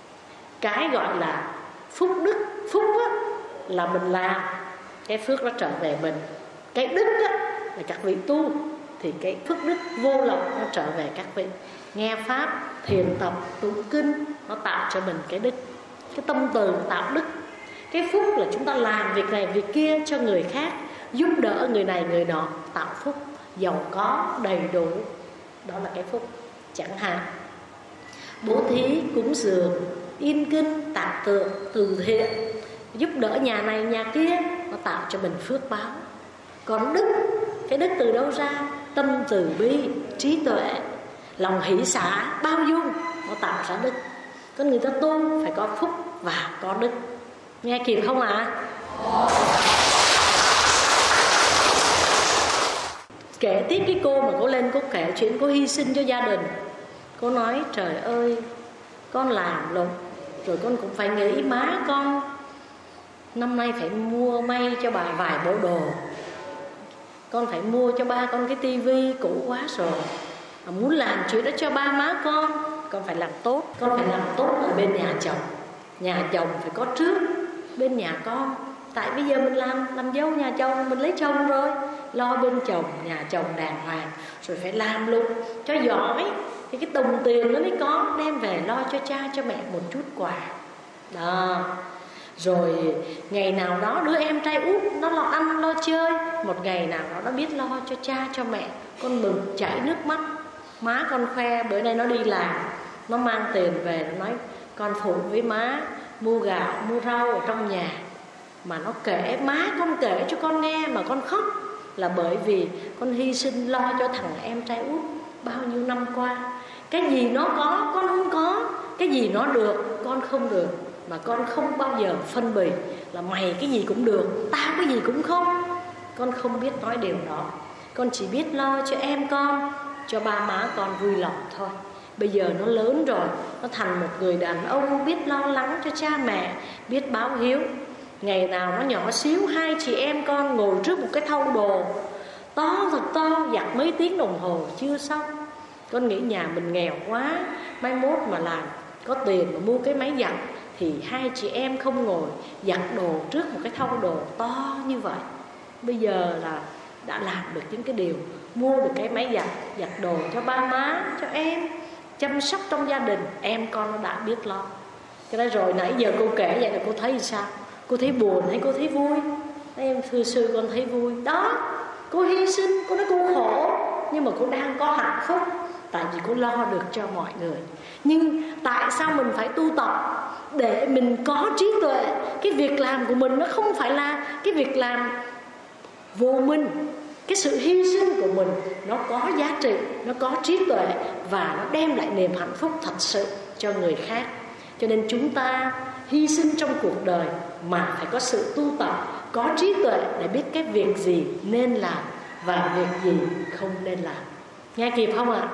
[SPEAKER 1] Cái gọi là phúc đức, phúc á, là mình làm, cái phước nó trở về mình. Cái đức á, là các vị tu, thì cái phước đức vô lậu nó trở về các vị. Nghe pháp, thiền tập, tụng kinh, nó tạo cho mình cái đức. Cái tâm từ tạo đức. Cái phúc là chúng ta làm việc này việc kia cho người khác, giúp đỡ người này người nọ, tạo phúc, giàu có đầy đủ, đó là cái phúc. Chẳng hạn bố thí, cúng dường, in kinh, tạc tượng, từ thiện, giúp đỡ nhà này nhà kia, nó tạo cho mình phước báo. Còn đức, cái đức từ đâu ra? Tâm từ bi, trí tuệ, lòng hỷ xả, bao dung, nó tạo ra đức. Con người ta tu phải có phúc và có đức. Nghe kịp không ạ? Kể tiếp cái cô mà cô lên, cô kể chuyện cô hy sinh cho gia đình. Cô nói trời ơi, con làm lụng rồi con cũng phải nghĩ má con năm nay phải mua may cho bà vài bộ đồ, con phải mua cho ba con cái tivi cũ quá rồi, muốn làm chuyện đó cho ba má con phải làm tốt. Con phải làm tốt ở bên nhà chồng. Nhà chồng phải có trước bên nhà con. Tại bây giờ mình làm dâu nhà chồng, mình lấy chồng rồi, lo bên chồng, nhà chồng đàng hoàng, rồi phải làm luôn cho giỏi thì cái đồng tiền nó mới có, đem về lo cho cha cho mẹ một chút quà đó. Rồi ngày nào đó đứa em trai út nó lo ăn lo chơi, một ngày nào đó nó biết lo cho cha cho mẹ, con mừng chảy nước mắt. Má con khoe bữa nay nó đi làm, nó mang tiền về, nó nói con phụ với má mua gạo mua rau ở trong nhà. Mà nó kể, má con kể cho con nghe mà con khóc, là bởi vì con hy sinh lo cho thằng em trai út bao nhiêu năm qua. Cái gì nó có con không có, cái gì nó được con không được, mà con không bao giờ phân bì là mày cái gì cũng được, tao cái gì cũng không. Con không biết nói điều đó. Con chỉ biết lo cho em con, cho ba má con vui lòng thôi. Bây giờ nó lớn rồi, nó thành một người đàn ông biết lo lắng cho cha mẹ, biết báo hiếu. Ngày nào nó nhỏ xíu, hai chị em con ngồi trước một cái thau đồ to thật to, giặt mấy tiếng đồng hồ chưa xong. Con nghĩ nhà mình nghèo quá, mai mốt mà làm có tiền mà mua cái máy giặt thì hai chị em không ngồi giặt đồ trước một cái thau đồ to như vậy. Bây giờ là đã làm được những cái điều, mua được cái máy giặt đồ cho ba má, cho em, chăm sóc trong gia đình, em con nó đã biết lo. Cái đó rồi nãy giờ cô kể vậy là cô thấy sao? Cô thấy buồn hay cô thấy vui? Em thưa sư, con thấy vui. Đó, cô hy sinh, cô nói cô khổ, nhưng mà cô đang có hạnh phúc, tại vì cô lo được cho mọi người. Nhưng tại sao mình phải tu tập? Để mình có trí tuệ. Cái việc làm của mình nó không phải là cái việc làm vô minh. Cái sự hy sinh của mình nó có giá trị, nó có trí tuệ, và nó đem lại niềm hạnh phúc thật sự cho người khác. Cho nên chúng ta hy sinh trong cuộc đời mà phải có sự tu tập, có trí tuệ để biết cái việc gì nên làm và việc gì không nên làm. Nghe kịp không ạ?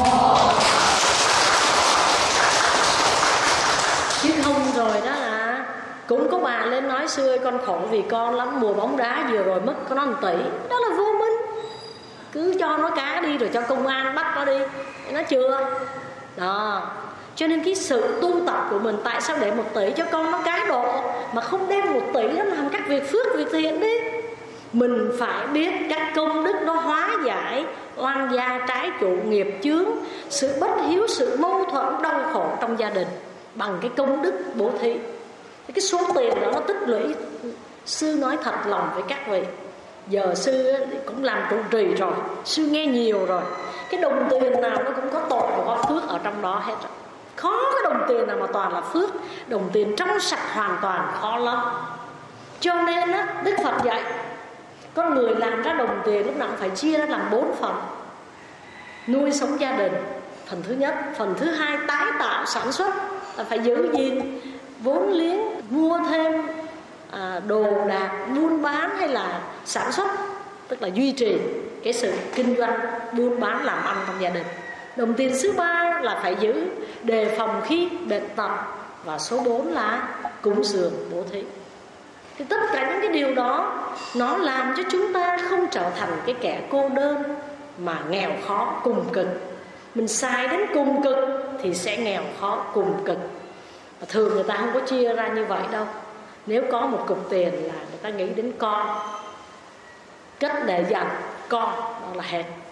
[SPEAKER 1] Chứ không rồi đó là cũng có bà lên nói xưa ơi, con khổ vì con lắm, mùa bóng đá vừa rồi mất có nó 1 tỷ. Đó là vô minh. Cứ cho nó cá đi rồi cho công an bắt nó đi, nó chưa đó. Cho nên cái sự tu tập của mình, tại sao để 1 tỷ cho con nó cá độ mà không đem 1 tỷ đó làm các việc phước, việc thiện đi. Mình phải biết các công đức nó hóa giải oan gia, trái chủ, nghiệp chướng, sự bất hiếu, sự mâu thuẫn, đau khổ trong gia đình bằng cái công đức bố thí. Cái số tiền đó nó tích lũy. Sư nói thật lòng với các vị, giờ sư cũng làm trụ trì rồi, sư nghe nhiều rồi, cái đồng tiền nào nó cũng có tội và có phước ở trong đó hết rồi. Khó cái đồng tiền nào mà toàn là phước. Đồng tiền trong sạch hoàn toàn khó lắm. Cho nên á, Đức Phật dạy con người làm ra đồng tiền lúc nào cũng phải chia ra làm 4 phần. Nuôi sống gia đình, phần thứ nhất. Phần thứ hai, tái tạo sản xuất, là phải giữ gìn vốn liếng, mua thêm đồ đạc, buôn bán hay là sản xuất, tức là duy trì cái sự kinh doanh, buôn bán làm ăn trong gia đình. Đồng tiền thứ ba là phải giữ, đề phòng khi bệnh tật. Và số 4 là cúng dường, bố thí. Thì tất cả những cái điều đó nó làm cho chúng ta không trở thành cái kẻ cô đơn mà nghèo khó cùng cực. Mình xài đến cùng cực thì sẽ nghèo khó cùng cực. Và thường người ta không có chia ra như vậy đâu. Nếu có một cục tiền là người ta nghĩ đến con, cất để dành con, đó là hết.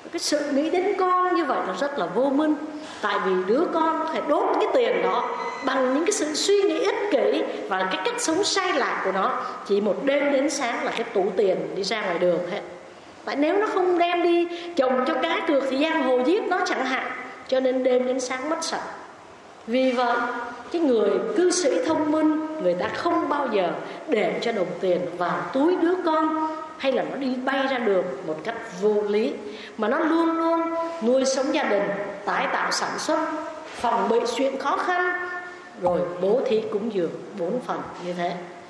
[SPEAKER 1] Cái sự nghĩ đến con như vậy là rất là vô minh. Tại vì đứa con nó phải đốt cái tiền đó bằng những cái sự suy nghĩ ích kỷ và cái cách sống sai lạc của nó. Chỉ một đêm đến sáng là cái tủ tiền đi ra ngoài đường hết. Tại nếu nó không đem đi trồng cho cá cược thì giang hồ giết nó chẳng hạn. Cho nên đêm đến sáng mất sạch. Vì vậy cái người cư sĩ thông minh, người ta không bao giờ để cho đồng tiền vào túi đứa con hay là nó đi bay ra đường một cách vô lý, mà nó luôn luôn nuôi sống gia đình, tái tạo sản xuất, phòng bị chuyện khó khăn, rồi bố thí cúng dường 4 phần như thế.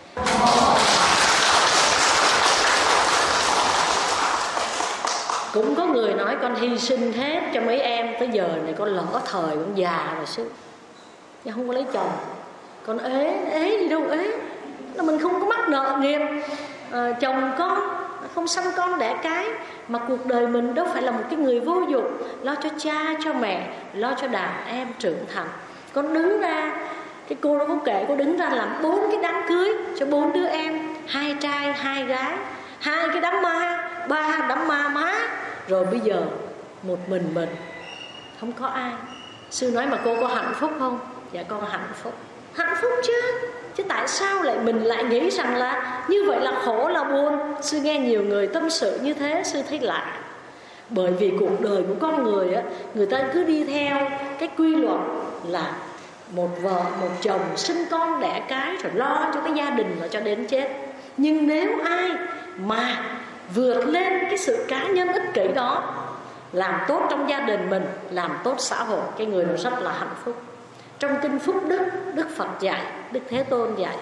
[SPEAKER 1] Cũng có người nói con hy sinh hết cho mấy em, tới giờ này con lỡ thời, con già rồi chứ, nhưng không có lấy chồng. Con ế gì đâu ế, là mình không có mắc nợ nghiệp chồng con, không sanh con đẻ cái. Mà cuộc đời mình đâu phải là một cái người vô dụng, lo cho cha cho mẹ, lo cho đàn em trưởng thành. Con đứng ra, cái cô đó có kể, cô đứng ra làm 4 cái đám cưới cho 4 đứa em, 2 trai 2 gái, 2 cái đám ma, 3 đám ma má. Rồi bây giờ một mình không có ai. Sư nói mà cô có hạnh phúc không? Dạ con hạnh phúc. Hạnh phúc chứ tại sao mình lại nghĩ rằng là như vậy là khổ là buồn? Sư nghe nhiều người tâm sự như thế, sư thấy lạ. Bởi vì cuộc đời của con người á, người ta cứ đi theo cái quy luật là một vợ một chồng, sinh con đẻ cái, rồi lo cho cái gia đình là cho đến chết. Nhưng nếu ai mà vượt lên cái sự cá nhân ích kỷ đó, làm tốt trong gia đình mình, làm tốt xã hội, cái người đó rất là hạnh phúc. Trong kinh Phúc Đức, Đức Phật dạy, Đức Thế Tôn dạy,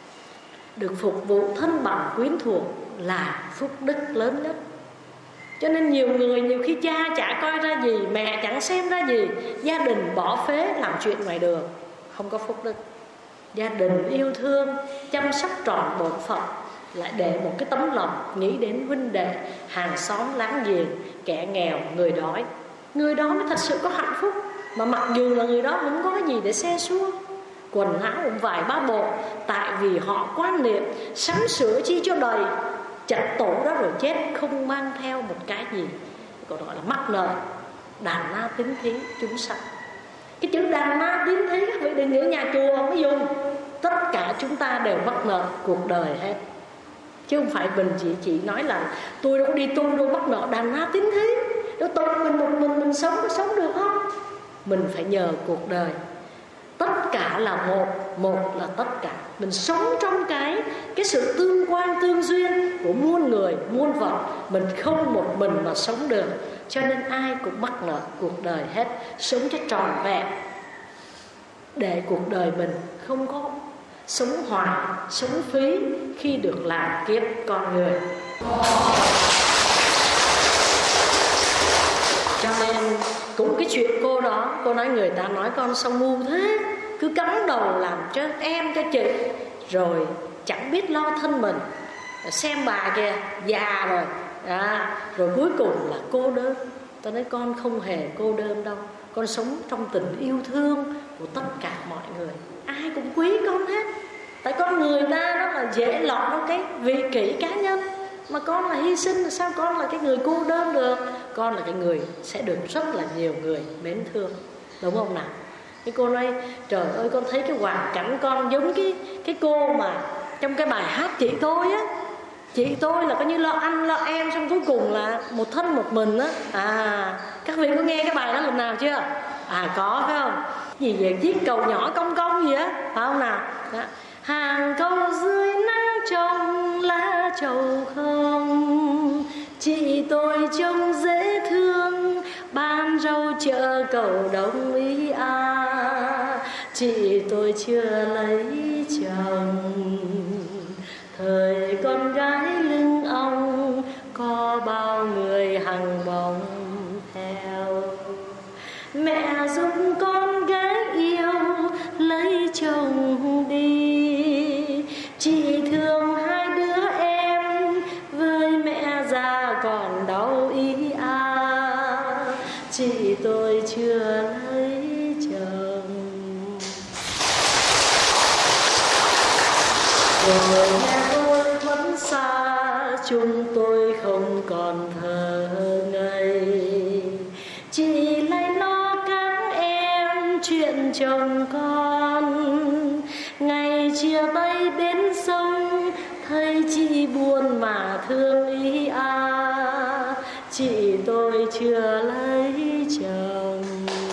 [SPEAKER 1] được phục vụ thân bằng quyến thuộc là phúc đức lớn nhất. Cho nên nhiều người nhiều khi cha chả coi ra gì, mẹ chẳng xem ra gì, gia đình bỏ phế làm chuyện ngoài đường, không có phúc đức. Gia đình yêu thương, chăm sóc trọn bổn phận, lại để một cái tấm lòng nghĩ đến huynh đệ, hàng xóm láng giềng, kẻ nghèo, người đói. Người đó mới thật sự có hạnh phúc. Mà mặc dù là người đó không có cái gì để xe xua, quần áo cũng vài ba bộ, tại vì họ quan niệm sắm sửa chi cho đầy, chặt tổ đó rồi chết, không mang theo một cái gì. Còn gọi là mắc nợ, đàn na tín thí chúng sanh. Cái chữ đàn na tín thí các vị đừng nghĩ nhà chùa mới dùng. Tất cả chúng ta đều mắc nợ cuộc đời hết, chứ không phải mình chỉ nói là tôi đâu có đi tu đâu mắc nợ đàn na tín thí. Đâu tôi mình sống có sống được không? Mình phải nhờ cuộc đời. Tất cả là một là tất cả. Mình sống trong cái sự tương quan tương duyên của muôn người muôn vật. Mình không một mình mà sống được. Cho nên ai cũng mắc nợ cuộc đời hết. Sống cho tròn vẹn, để cuộc đời mình không có sống hoài, sống phí khi được làm kiếp con người. Cho nên cũng cái chuyện cô đó, cô nói người ta nói con sao ngu thế, cứ cắm đầu làm cho em cho chị, rồi chẳng biết lo thân mình. Xem bà kìa, già rồi rồi cuối cùng là cô đơn. Tôi nói con không hề cô đơn đâu, con sống trong tình yêu thương của tất cả mọi người, ai cũng quý con hết. Tại con người ta đó là dễ lọt trong cái vị kỷ cá nhân. Mà con là hy sinh, sao con là cái người cô đơn được? Con là cái người sẽ được rất là nhiều người mến thương, đúng không nào? Cái cô nói trời ơi, con thấy cái hoàn cảnh con giống cái cô mà trong cái bài hát Chị Tôi á. Chị tôi là coi như lo anh lo em, xong cuối cùng là một thân một mình á. Các vị có nghe cái bài đó lần nào chưa? Có phải không? Gì vậy, chiếc cầu nhỏ cong cong gì á, phải không nào? Đó. Hàng câu dưới nắng trong lá trầu không, chị tôi trông dễ thương, bán rau chợ cầu đông ý chị tôi chưa lấy chồng, thời con gái lưng ong có bao người hằng bóng theo. Mẹ giúp con gái yêu lấy chồng đi, chị thương hai đứa em với mẹ già còn đau ý chị tôi chưa lấy chồng. Rồi mẹ tôi vẫn xa, chúng tôi không còn thơ ngây. chị lại lo các em chuyện chồng con. Ngày chia tay bên sông, thấy chị buồn mà thương ý à, chị tôi chưa lấy chồng.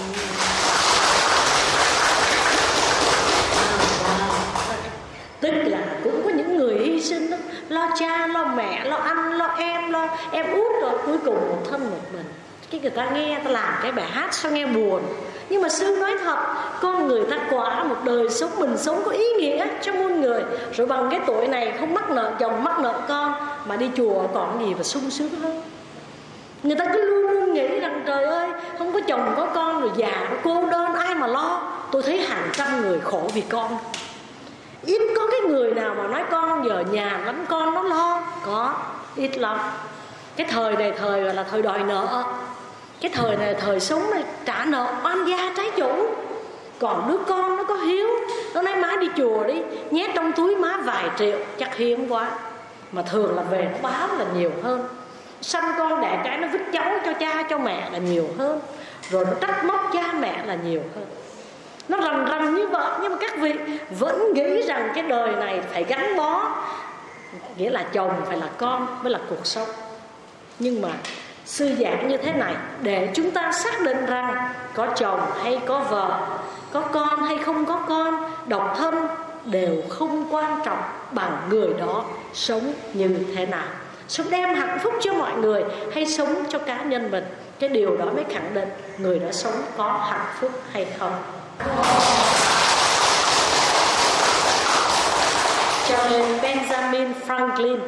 [SPEAKER 1] Tức là cũng có những người hy sinh đó, lo cha, lo mẹ, lo anh, lo em út, rồi cuối cùng một thân một mình. Cái người ta nghe, ta làm cái bài hát sao nghe buồn. Nhưng mà sư nói thật, con người ta quả một đời sống mình sống có ý nghĩa cho muôn người. Rồi bằng cái tuổi này không mắc nợ chồng, mắc nợ con, mà đi chùa còn gì mà sung sướng hơn. Người ta cứ luôn luôn nghĩ rằng trời ơi, không có chồng có con rồi già nó cô đơn ai mà lo. Tôi thấy hàng trăm người khổ vì con. Ít có cái người nào mà nói con giờ nhà lắm con nó lo. Có, ít lắm. Cái thời này thời gọi là thời đòi nợ. Cái thời này thời sống này trả nợ oan gia trái chủ. Còn đứa con nó có hiếu, nó nói má đi chùa đi, nhét trong túi má vài triệu, chắc hiếm quá. Mà thường là về nó báo là nhiều hơn. Sanh con đẻ cái nó vứt cháu cho cha cho mẹ là nhiều hơn. Rồi nó trách móc cha mẹ là nhiều hơn. Nó rầm rầm như vậy. Nhưng mà các vị vẫn nghĩ rằng cái đời này phải gắn bó, nghĩa là chồng phải là con mới là cuộc sống. Nhưng mà sư giảng như thế này để chúng ta xác định rằng có chồng hay có vợ, có con hay không có con, độc thân đều không quan trọng bằng người đó sống như thế nào. Sống đem hạnh phúc cho mọi người hay sống cho cá nhân mình. Cái điều đó mới khẳng định người đó sống có hạnh phúc hay không. Cho nên Benjamin Franklin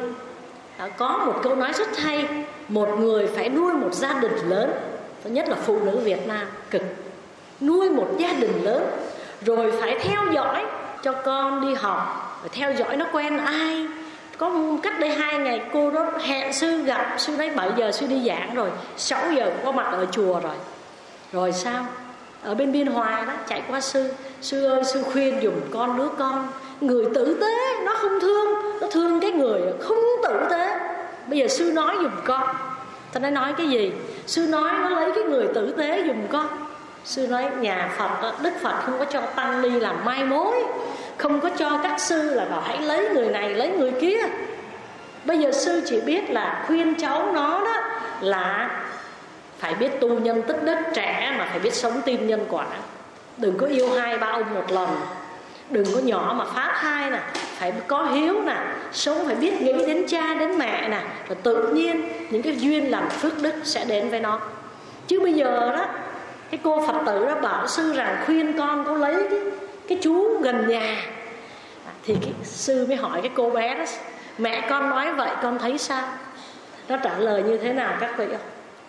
[SPEAKER 1] có một câu nói rất hay. Một người phải nuôi một gia đình lớn, thứ nhất là phụ nữ Việt Nam cực, nuôi một gia đình lớn, rồi phải theo dõi cho con đi học, phải theo dõi nó quen ai. Có cách đây 2 ngày cô đó hẹn sư gặp, sư nói 7 giờ sư đi giảng rồi, 6 giờ có mặt ở chùa rồi. Rồi sao? Ở bên Biên Hòa đó chạy qua sư, sư ơi sư khuyên dùm con đứa con. Người tử tế nó không thương, nó thương cái người không tử tế. Bây giờ sư nói dùm con. Ta nói cái gì? Sư nói nó lấy cái người tử tế dùm con. Sư nói nhà Phật đó, Đức Phật không có cho tăng ni làm mai mối, không có cho các sư là bảo hãy lấy người này lấy người kia. Bây giờ sư chỉ biết là khuyên cháu nó đó là phải biết tu nhân tích đức, trẻ mà phải biết sống tin nhân quả. Đừng có yêu 2-3 ông một lần. Đừng có nhỏ mà phá thai nè, phải có hiếu nè, sống phải biết nghĩ đến cha đến mẹ nè, rồi tự nhiên những cái duyên làm phước đức sẽ đến với nó. Chứ bây giờ đó cái cô Phật tử đó bảo sư rằng khuyên con có lấy cái chú gần nhà. Thì cái sư mới hỏi cái cô bé đó, mẹ con nói vậy con thấy sao? Nó trả lời như thế nào các vị ạ?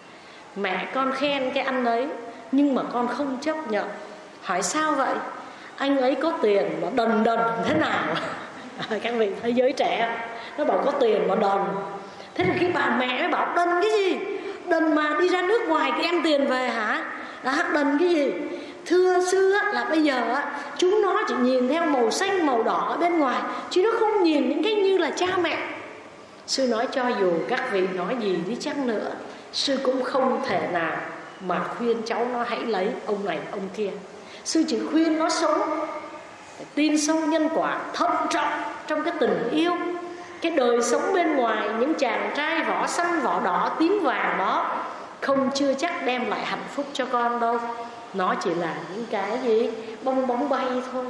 [SPEAKER 1] Mẹ con khen cái anh ấy nhưng mà con không chấp nhận. Hỏi sao vậy? Anh ấy có tiền mà đần thế nào? Các vị thấy giới trẻ nó bảo có tiền mà đần. Thế thì cái bà mẹ mới bảo đần cái gì? Đần mà đi ra nước ngoài cái em tiền về hả? Đần cái gì? Thưa sư là bây giờ chúng nó chỉ nhìn theo màu xanh màu đỏ ở bên ngoài, chứ nó không nhìn những cái như là cha mẹ. Sư nói cho dù các vị nói gì đi chăng nữa, sư cũng không thể nào mà khuyên cháu nó hãy lấy ông này ông kia. Sư chỉ khuyên nó sống tin sâu nhân quả, thận trọng trong cái tình yêu. Cái đời sống bên ngoài, những chàng trai vỏ xanh vỏ đỏ tím vàng đó không chưa chắc đem lại hạnh phúc cho con đâu. Nó chỉ là những cái gì bong bóng bay thôi.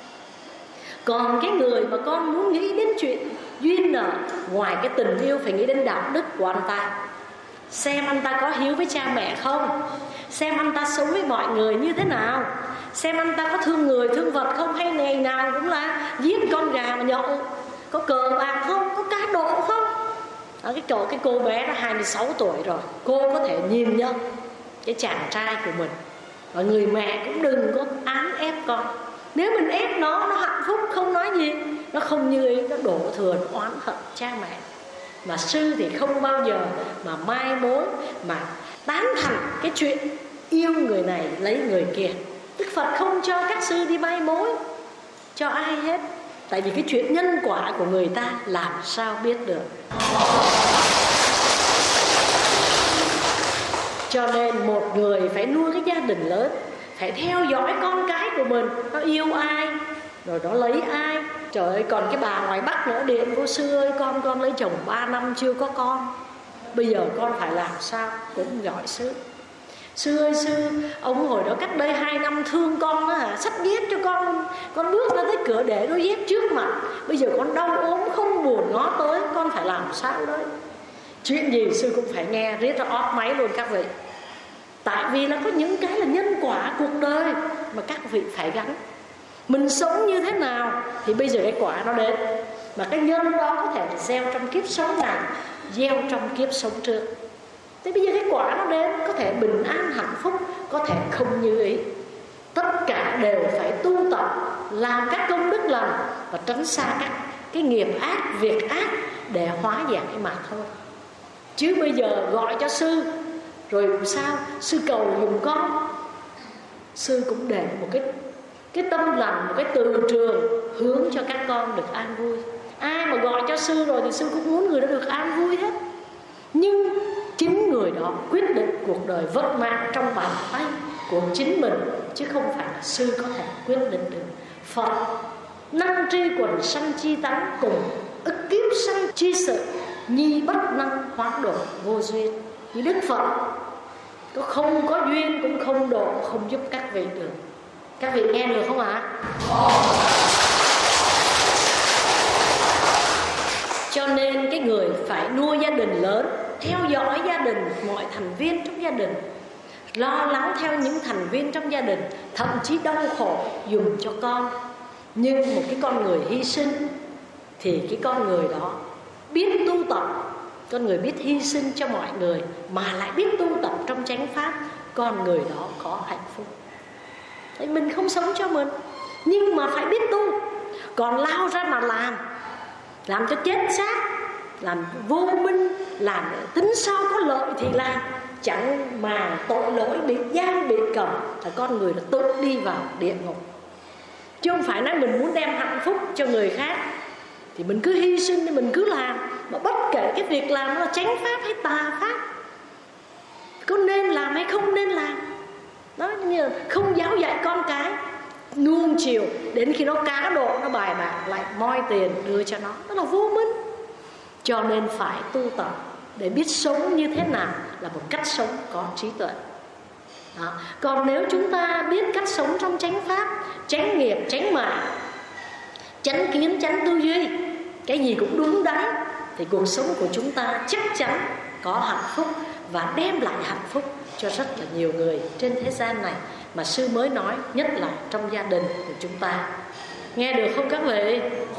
[SPEAKER 1] Còn cái người mà con muốn nghĩ đến chuyện duyên nợ, ngoài cái tình yêu phải nghĩ đến đạo đức của anh ta. Xem anh ta có hiếu với cha mẹ không, xem anh ta sống với mọi người như thế nào, xem anh ta có thương người thương vật không, hay ngày nào cũng là giết con gà mà nhậu, có cờ bạc không, có cá độ không. Ở cái cô bé đó 26 tuổi rồi, cô có thể nhìn nhận cái chàng trai của mình. Và người mẹ cũng đừng có án ép con. Nếu mình ép nó hạnh phúc không nói gì, nó không như ý, nó đổ thừa nó oán hận cha mẹ. Mà sư thì không bao giờ mà mai mối, mà tán thành cái chuyện yêu người này lấy người kia. Đức Phật không cho các sư đi mai mối cho ai hết. Tại vì cái chuyện nhân quả của người ta làm sao biết được. Cho nên một người phải nuôi cái gia đình lớn, phải theo dõi con cái của mình, nó yêu ai, rồi nó lấy ai. Trời ơi, còn cái bà ngoài Bắc nữa điện cô: Sư ơi, con lấy chồng 3 năm chưa có con, bây giờ con phải làm sao? Cũng gọi sư: Sư ơi sư, ông hồi đó cách đây 2 năm thương con đó hả? Xách dép cho con bước ra tới cửa để đôi dép trước mặt. Bây giờ con đau ốm không buồn ngó tới, con phải làm sao đấy? Chuyện gì sư cũng phải nghe riết ra ót máy luôn các vị. Tại vì là có những cái là nhân quả cuộc đời mà các vị phải gánh. Mình sống như thế nào thì bây giờ cái quả nó đến. Mà cái nhân đó có thể gieo trong kiếp sống này, gieo trong kiếp sống trước. Thế bây giờ cái quả nó đến, có thể bình an hạnh phúc, có thể không như ý. Tất cả đều phải tu tập, làm các công đức lành và tránh xa các cái nghiệp ác, việc ác để hóa giải mà thôi. Chứ bây giờ gọi cho sư rồi sao? Sư cầu giùm con. Sư cũng để một cái tâm lành, một cái từ trường hướng cho các con được an vui. Ai mà gọi cho sư rồi thì sư cũng muốn người đó được an vui hết. Nhưng chính người đó quyết định cuộc đời vận mạng trong bàn tay của chính mình, chứ không phải là sư có thể quyết định được. Phật năng tri quần sanh chi tánh, cùng ức kiếp sanh chi sự, nhi bất năng hoán độ vô duyên. Như Đức Phật có không có duyên cũng không độ, không giúp các vị được. Các vị nghe được không ạ? Cho nên cái người phải nuôi gia đình lớn, theo dõi gia đình, mọi thành viên trong gia đình, lo lắng theo những thành viên trong gia đình, thậm chí đau khổ dùng cho con. Nhưng một cái con người hy sinh thì cái con người đó biết tu tập, con người biết hy sinh cho mọi người mà lại biết tu tập trong chánh pháp, con người đó có hạnh phúc. Thì mình không sống cho mình, nhưng mà phải biết tu. Còn lao ra mà làm cho chết xác, làm vô minh, làm tính sao có lợi thì làm, chẳng mà tội lỗi bị giam bị cầm là con người là tự đi vào địa ngục. Chứ không phải nói mình muốn đem hạnh phúc cho người khác thì mình cứ hy sinh thì mình cứ làm, mà bất kể cái việc làm nó là chánh pháp hay tà pháp, có nên làm hay không nên làm. Đó, như là không giáo dạy con cái, nuông chiều, đến khi nó cá độ, nó bài bạc lại moi tiền đưa cho nó, đó là vô minh. Cho nên phải tu tập để biết sống như thế nào là một cách sống có trí tuệ. Đó. Còn nếu chúng ta biết cách sống trong chánh pháp, chánh nghiệp, chánh mạng, chánh kiến, chánh tư duy, cái gì cũng đúng đắn, thì cuộc sống của chúng ta chắc chắn có hạnh phúc và đem lại hạnh phúc cho rất là nhiều người trên thế gian này. Mà sư mới nói nhất là trong gia đình của chúng ta. Nghe được không các vị?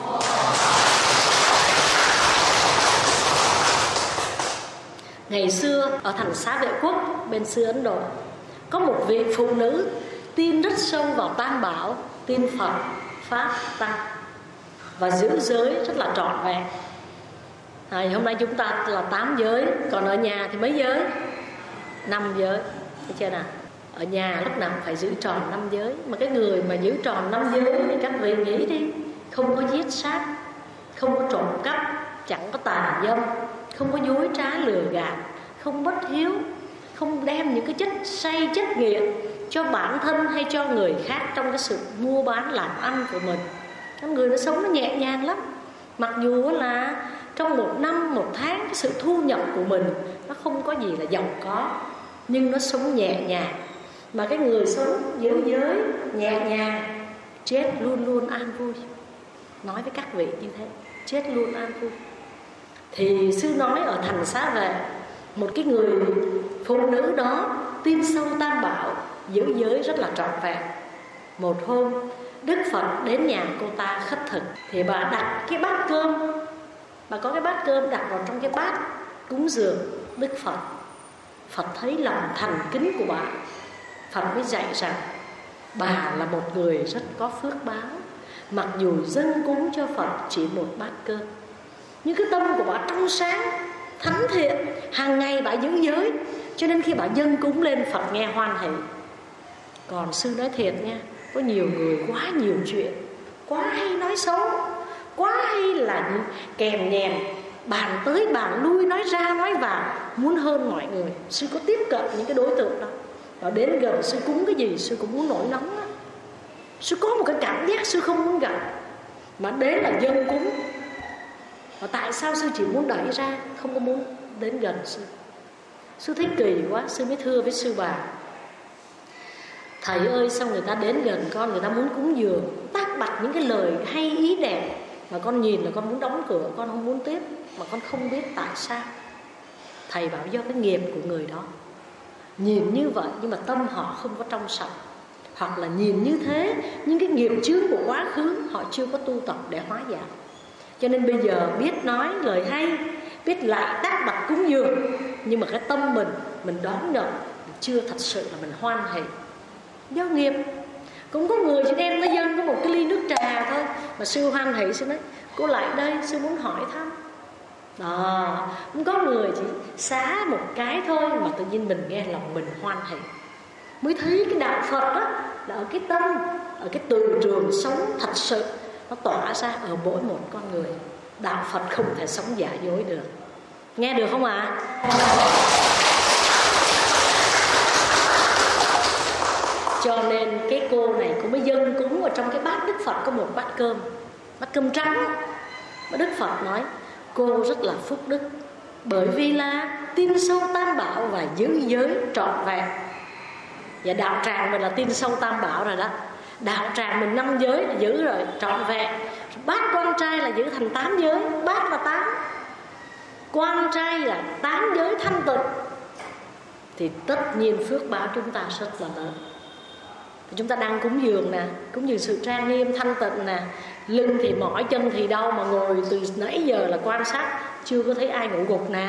[SPEAKER 1] Ngày xưa ở thành Xá Vệ Quốc bên xứ Ấn Độ, có một vị phụ nữ tin rất sâu vào Tam Bảo, tin Phật, Pháp, Tăng và giữ giới rất là trọn vẹn. Hôm nay chúng ta là 8 giới, còn ở nhà thì mấy giới? 5 giới, thấy chưa nào? Ở nhà lúc nào phải giữ tròn 5 giới. Mà cái người mà giữ tròn 5 giới thì các vị nghĩ đi, không có giết sát, không có trộm cắp, chẳng có tà dâm, không có dối trá lừa gạt, không bất hiếu, không đem những cái chất say, chất nghiện cho bản thân hay cho người khác trong cái sự mua bán làm ăn của mình. Con người nó sống nó nhẹ nhàng lắm. Mặc dù là trong 1 năm, 1 tháng cái sự thu nhập của mình nó không có gì là giàu có, nhưng nó sống nhẹ nhàng. Mà cái người sống giữ giới nhẹ nhàng, chết luôn luôn an vui. Nói với các vị như thế, chết luôn an vui. Thì sư nói ở thành Xá Vệ, một cái người phụ nữ đó tin sâu Tam Bảo, giữ giới rất là trọn vẹn. Một hôm Đức Phật đến nhà cô ta khất thực, thì bà đặt cái bát cơm, bà có cái bát cơm đặt vào trong cái bát cúng dường Đức Phật. Phật thấy lòng thành kính của bà, Phật mới dạy rằng bà là một người rất có phước báo. Mặc dù dâng cúng cho Phật chỉ một bát cơm, nhưng cái tâm của bà trong sáng, thánh thiện, hàng ngày bà giữ giới, cho nên khi bà dâng cúng lên, Phật nghe hoan hỷ. Còn sư nói thiệt nha, có nhiều người quá nhiều chuyện, quá hay nói xấu, quá hay là kèm nhèm, bàn tới bàn lui, nói ra nói vào, muốn hơn mọi người. Sư có tiếp cận những cái đối tượng đó, và đến gần sư cúng cái gì sư cũng muốn nổi nóng đó. Sư có một cái cảm giác sư không muốn gặp, mà đến là dân cúng. Và tại sao sư chỉ muốn đẩy ra, không có muốn đến gần sư? Sư thấy kỳ quá, sư mới thưa với sư bà: thầy ơi, sao người ta đến gần con, người ta muốn cúng dường, tác bạch những cái lời hay ý đẹp, mà con nhìn là con muốn đóng cửa, con không muốn tiếp, mà con không biết tại sao. Thầy bảo do cái nghiệp của người đó. Nhìn như vậy nhưng mà tâm họ không có trong sạch, hoặc là nhìn như thế nhưng cái nghiệp chướng của quá khứ họ chưa có tu tập để hóa giải. Cho nên bây giờ biết nói lời hay, biết lại tác bạch cúng dường, nhưng mà cái tâm mình đón nhận chưa thật sự là mình hoan hỷ, do nghiệp. Cũng có người chỉ đem tới dân có một cái ly nước trà thôi, mà sư hoan hỷ, sư nói: cô lại đây, sư muốn hỏi thăm. Đó, cũng có người chỉ xá một cái thôi, mà tự nhiên mình nghe lòng mình hoan hỷ. Mới thấy cái đạo Phật đó là ở cái tâm, ở cái từ trường sống thật sự, nó tỏa ra ở mỗi một con người. Đạo Phật không thể sống giả dối được. Nghe được không ạ? Cho nên cái cô này cũng mới dâng cúng, ở trong cái bát Đức Phật có một bát cơm trắng. Mà Đức Phật nói cô rất là phúc đức, bởi vì là tin sâu Tam Bảo và giữ giới trọn vẹn. Và đạo tràng mình là tin sâu Tam Bảo rồi đó. Đạo tràng mình 5 giới là giữ rồi, trọn vẹn. Bát quan trai là giữ thành 8 giới, bát là 8, quan trai là 8 giới thanh tịnh, thì tất nhiên phước báo chúng ta rất là lớn. Chúng ta đang cúng dường nè, cúng dường sự trang nghiêm thanh tịnh nè, lưng thì mỏi, chân thì đau, mà ngồi từ nãy giờ là quan sát chưa có thấy ai ngủ gục nè.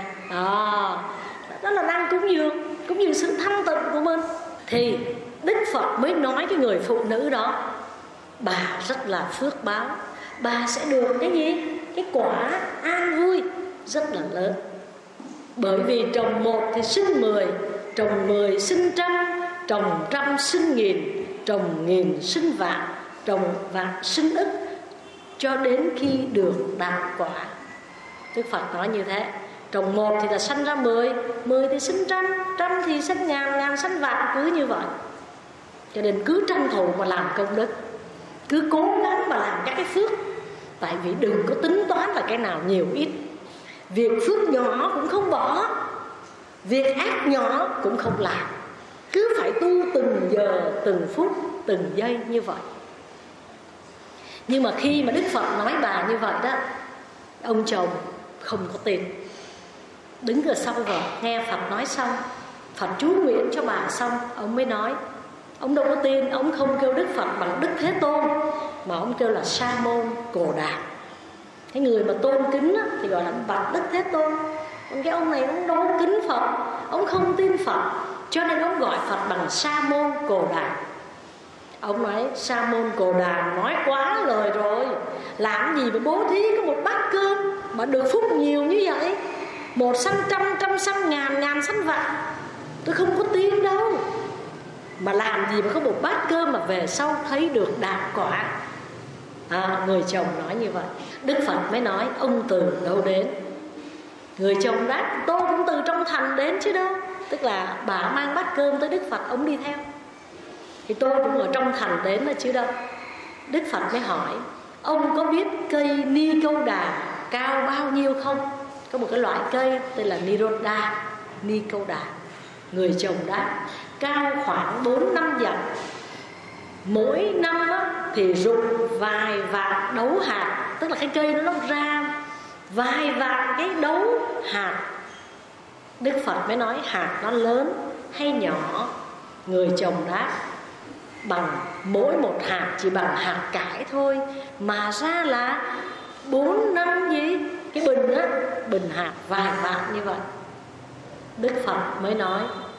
[SPEAKER 1] Đó là đang cúng dường sự thanh tịnh của mình. Thì Đức Phật mới nói cái người phụ nữ đó: bà rất là phước báo, bà sẽ được cái gì? Cái quả an vui rất là lớn. Bởi vì trồng 1 thì sinh 10, trồng 10 sinh trăm, trồng trăm sinh nghìn, trồng nghìn sinh vạn, trồng vạn sinh ức, cho đến khi được đạt quả. Đức Phật nói như thế. Trồng 1 thì là sanh ra 10, 10 thì sinh trăm, trăm thì sanh ngàn, ngàn sanh vạn, cứ như vậy. Cho nên cứ tranh thủ mà làm công đức, cứ cố gắng mà làm các cái phước. Tại vì đừng có tính toán là cái nào nhiều ít. Việc phước nhỏ cũng không bỏ, việc ác nhỏ cũng không làm. Cứ phải tu từng giờ, từng phút, từng giây như vậy. Nhưng mà khi mà Đức Phật nói bà như vậy đó, ông chồng không có tin. Đứng ở sau rồi nghe Phật nói xong, Phật chú nguyện cho bà xong, ông mới nói. Ông đâu có tin, ông không kêu Đức Phật bằng Đức Thế Tôn, mà ông kêu là Sa Môn Cồ Đàm. Cái người mà tôn kính thì gọi là bạch Đức Thế Tôn. Còn cái ông này ông đâu có kính Phật, ông không tin Phật, cho nên ông gọi Phật bằng Sa Môn Cồ Đàm. Ông nói Sa Môn Cồ Đàm nói quá lời rồi, làm gì mà bố thí có một bát cơm mà được phúc nhiều như vậy, 1 sanh trăm, trăm sanh ngàn, ngàn sanh vạn. Tôi không có tin đâu. Mà làm gì mà có một bát cơm mà về sau thấy được đạt quả. Người chồng nói như vậy. Đức Phật mới nói ông từ đâu đến? Người chồng đáp tôi cũng từ trong thành đến chứ đâu. Tức là bà mang bát cơm tới Đức Phật, ông đi theo. Thì tôi cũng ở trong thành đến là chứ đâu. Đức Phật mới hỏi ông có biết cây ni câu đà cao bao nhiêu không? Có một cái loại cây tên là Niroda, ni câu đà. Người chồng đáp cao khoảng 4-5 dặm. Mỗi năm thì rụng vài vạn đấu hạt. Tức là cái cây nó ra vài vạn cái đấu hạt. Đức Phật mới nói hạt nó lớn hay nhỏ? Người chồng đáp bằng mỗi một hạt chỉ bằng hạt cải thôi, mà ra là 4-5 gì? Cái bình á, bình hạt vài vạn như vậy. Đức Phật mới nói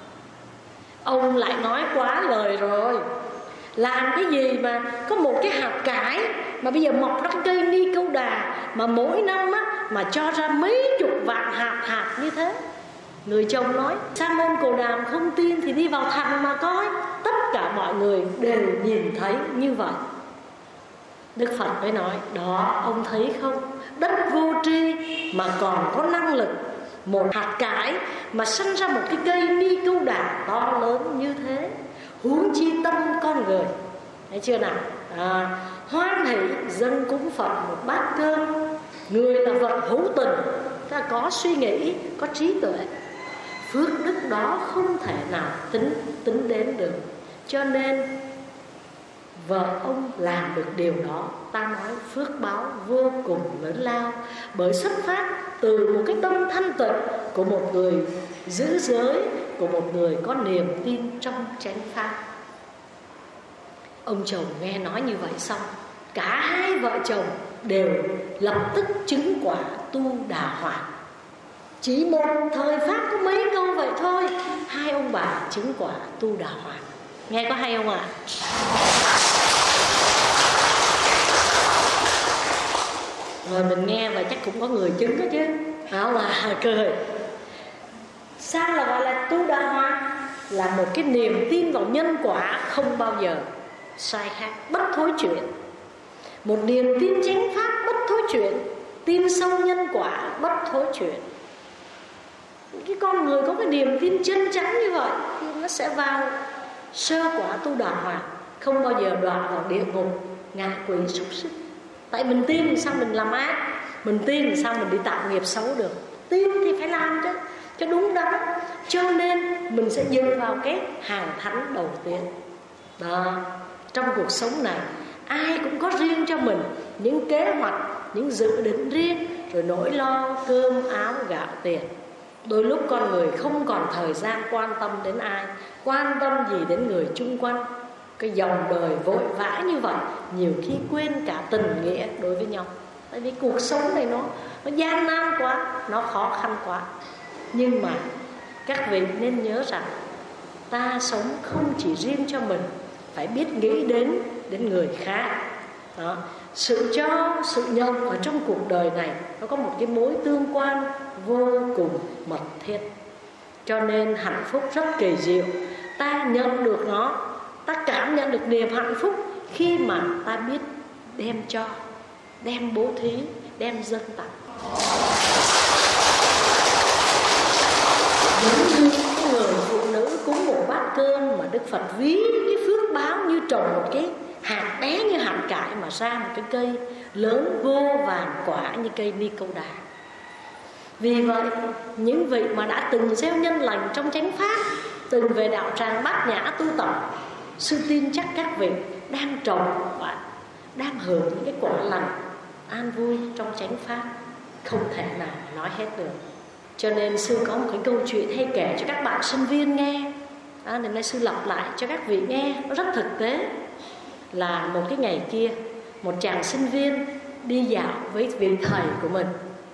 [SPEAKER 1] ông lại nói quá lời rồi. Làm cái gì mà có một cái hạt cải mà bây giờ mọc ra cái cây ni câu đà, mà mỗi năm mà cho ra mấy chục vạn hạt như thế. Người chồng nói Sa Môn Cồ Đàm không tin thì đi vào thành mà coi. Tất cả mọi người đều nhìn thấy như vậy. Đức Phật mới nói, đó ông thấy không, đất vô tri mà còn có năng lực, một hạt cải mà sinh ra một cái cây ni câu đà to lớn như thế, huống chi tâm con người. Thấy chưa nào? Hoan hỷ dâng cúng Phật một bát cơm. Người là vật hữu tình, ta có suy nghĩ, có trí tuệ, phước đức đó không thể nào tính đến được. Cho nên vợ ông làm được điều đó, ta nói phước báo vô cùng lớn lao, bởi xuất phát từ một cái tâm thanh tịnh của một người giữ giới, của một người có niềm tin trong chánh pháp. Ông chồng nghe nói như vậy xong, cả hai vợ chồng đều lập tức chứng quả tu đà hoàn. Chỉ một thời pháp có mấy câu vậy thôi, hai ông bà chứng quả tu đà hoàn. Nghe có hay không ạ? Rồi mình nghe và chắc cũng có người chứng đó chứ, không là cười. Sao là gọi là tu đà hoàn? Là một cái niềm tin vào nhân quả không bao giờ sai khác, bất thối chuyển. Một niềm tin chánh pháp bất thối chuyển, tin sâu nhân quả bất thối chuyển. Cái con người có cái niềm tin chân chắn như vậy thì nó sẽ vào sơ quả tu đà hoàn, không bao giờ đọa vào địa ngục ngạ quỷ súc sinh. Tại mình tin thì sao mình làm ác, mình tin thì sao mình đi tạo nghiệp xấu được. Tin thì phải làm chứ, cho đúng đắn. Cho nên mình sẽ dựa vào cái hàng thánh đầu tiên đó. Trong cuộc sống này ai cũng có riêng cho mình những kế hoạch, những dự định riêng, rồi nỗi lo cơm áo gạo tiền. Đôi lúc con người không còn thời gian quan tâm đến ai, quan tâm gì đến người chung quanh. Cái dòng đời vội vã như vậy, nhiều khi quên cả tình nghĩa đối với nhau. Tại vì cuộc sống này nó gian nan quá, nó khó khăn quá. Nhưng mà các vị nên nhớ rằng ta sống không chỉ riêng cho mình, phải biết nghĩ đến người khác đó. Sự cho, sự nhận ở trong cuộc đời này nó có một cái mối tương quan vô cùng mật thiết. Cho nên hạnh phúc rất kỳ diệu. Ta nhận được nó, ta cảm nhận được niềm hạnh phúc khi mà ta biết đem cho, đem bố thí, đem dâng tặng. Giống như cái người phụ nữ cúng một bát cơm mà Đức Phật ví cái phước báo như trồng một cái hạt bé như hạt cải mà ra một cái cây lớn vô vàn quả như cây ni câu đà. Vì vậy những vị mà đã từng gieo nhân lành trong chánh pháp, từng về đạo tràng bát nhã tu tập, sư tin chắc các vị đang trồng và đang hưởng những cái quả lành an vui trong chánh pháp, không thể nào nói hết được. Cho nên sư có một cái câu chuyện hay kể cho các bạn sinh viên nghe. Nên nay sư lặp lại cho các vị nghe, nó rất thực tế. Là một cái ngày kia, một chàng sinh viên đi dạo với vị thầy của mình,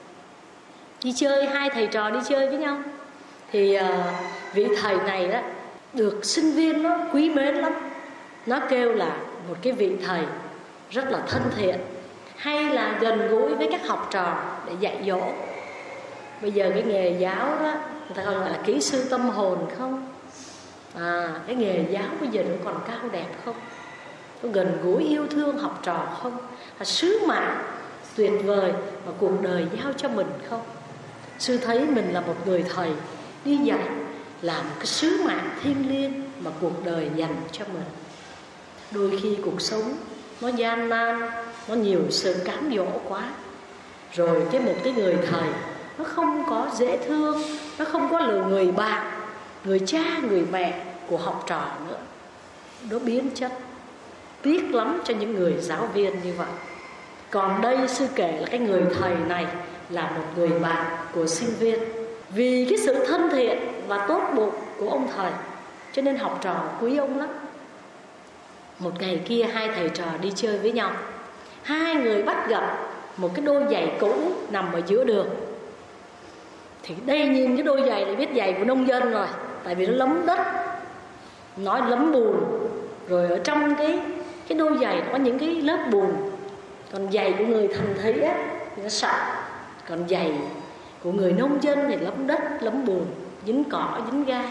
[SPEAKER 1] đi chơi, hai thầy trò đi chơi với nhau. Thì vị thầy này đó được sinh viên nó quý mến lắm. Nó kêu là một cái vị thầy rất là thân thiện, hay là gần gũi với các học trò để dạy dỗ. Bây giờ cái nghề giáo đó người ta còn gọi là kỹ sư tâm hồn không? Cái nghề giáo bây giờ nó còn cao đẹp không? Có gần gũi yêu thương học trò không? Sứ mạng tuyệt vời mà cuộc đời giao cho mình không? Sư thấy mình là một người thầy đi dạy là một cái sứ mạng thiêng liêng mà cuộc đời dành cho mình. Đôi khi cuộc sống nó gian nan, nó nhiều sự cám dỗ quá. Rồi một cái người thầy nó không có dễ thương, nó không có là người bạn, người cha, người mẹ của học trò nữa. Nó biến chất. Tiếc lắm cho những người giáo viên như vậy. Còn đây sư kể là cái người thầy này là một người bạn của sinh viên. Vì cái sự thân thiện và tốt bụng của ông thầy cho nên học trò quý ông lắm. Một ngày kia hai thầy trò đi chơi với nhau, hai người bắt gặp một cái đôi giày cũ nằm ở giữa đường. Thì đây nhìn cái đôi giày là biết giày của nông dân rồi, tại vì nó lấm đất, nó lấm bùn. Rồi ở trong cái đôi giày có những cái lớp bùn. Còn giày của người thành thị á thì nó sạch, còn giày của người nông dân thì lấm đất, lấm bùn, dính cỏ, dính gai.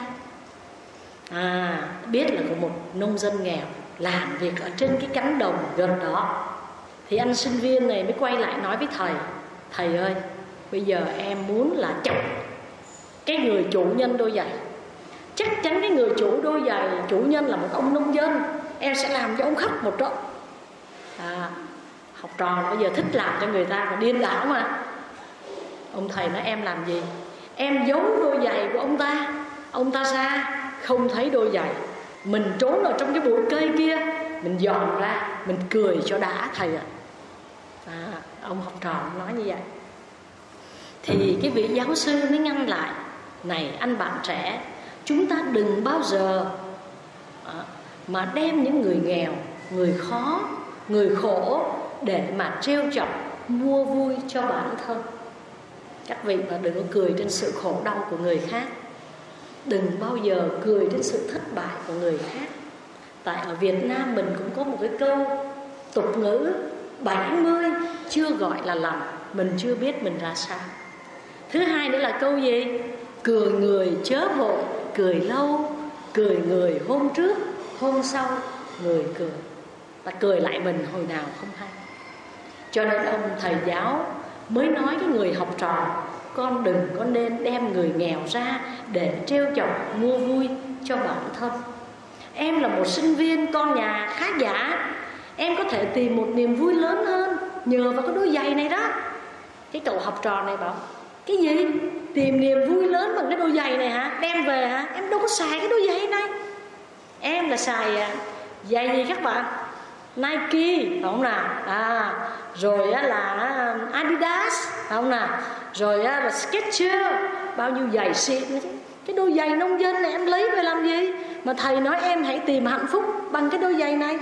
[SPEAKER 1] Biết là của một nông dân nghèo làm việc ở trên cái cánh đồng gần đó. Thì anh sinh viên này mới quay lại nói với thầy: thầy ơi, bây giờ em muốn là chọc cái người chủ nhân đôi giày. Chắc chắn cái người chủ đôi giày, chủ nhân là một ông nông dân, em sẽ làm cho ông khóc một trận. Học trò bây giờ thích làm cho người ta, còn điên đảo mà. Ông thầy nói: em làm gì? Em giấu đôi giày của ông ta ra không thấy đôi giày. Mình trốn ở trong cái bụi cây kia, mình dòm ra, mình cười cho đã thầy ạ. Ông học trò nói như vậy. Thì cái vị giáo sư mới ngăn lại: này anh bạn trẻ, chúng ta đừng bao giờ mà đem những người nghèo, người khó, người khổ để mà trêu chọc, mua vui cho bản thân. Các vị mà đừng có cười trên sự khổ đau của người khác. Đừng bao giờ cười trên sự thất bại của người khác. Tại ở Việt Nam mình cũng có một cái câu tục ngữ: 70 chưa gọi là lầm, mình chưa biết mình ra sao. Thứ hai nữa là câu gì? Cười người chớ vội, cười lâu, cười người hôm trước, hôm sau người cười. Ta cười lại mình hồi nào không hay. Cho nên ông thầy giáo mới nói cái người học trò: con đừng có nên đem người nghèo ra để trêu chọc, mua vui cho bản thân. Em là một sinh viên con nhà khá giả, em có thể tìm một niềm vui lớn hơn nhờ vào cái đôi giày này đó. Cái cậu học trò này bảo: cái gì? Tìm niềm vui lớn bằng cái đôi giày này hả? Đem về hả? Em đâu có xài cái đôi giày này. Em là xài giày gì các bạn? Nike, phải không nào? Rồi là Adidas, phải không nào? Rồi là Skechers, bao nhiêu giày xịn. Cái đôi giày nông dân này em lấy về làm gì? Mà thầy nói em hãy tìm hạnh phúc bằng cái đôi giày này.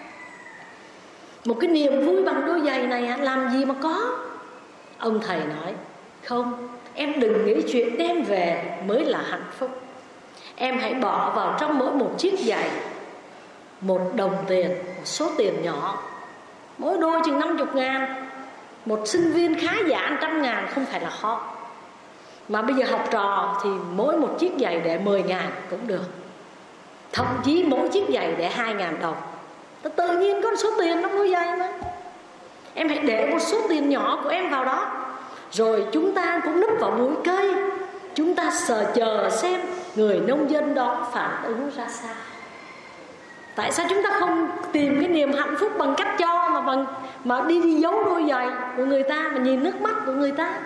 [SPEAKER 1] Một cái niềm vui bằng đôi giày này làm gì mà có. Ông thầy nói: không, em đừng nghĩ chuyện đem về mới là hạnh phúc. Em hãy bỏ vào trong mỗi một chiếc giày 1 đồng tiền, một số tiền nhỏ, mỗi đôi chừng 50.000. Một sinh viên khá giả 100.000 không phải là khó. Mà bây giờ học trò thì mỗi một chiếc giày để 10.000 cũng được. Thậm chí mỗi chiếc giày để 2.000 đồng. Tự nhiên có số tiền trong đôi giày mà. Em hãy để một số tiền nhỏ của em vào đó. Rồi chúng ta cũng núp vào bụi cây, chúng ta chờ xem người nông dân đó phản ứng ra sao. Tại sao chúng ta không tìm cái niềm hạnh phúc bằng cách cho mà đi giấu đôi giày của người ta, mà nhìn nước mắt của người ta?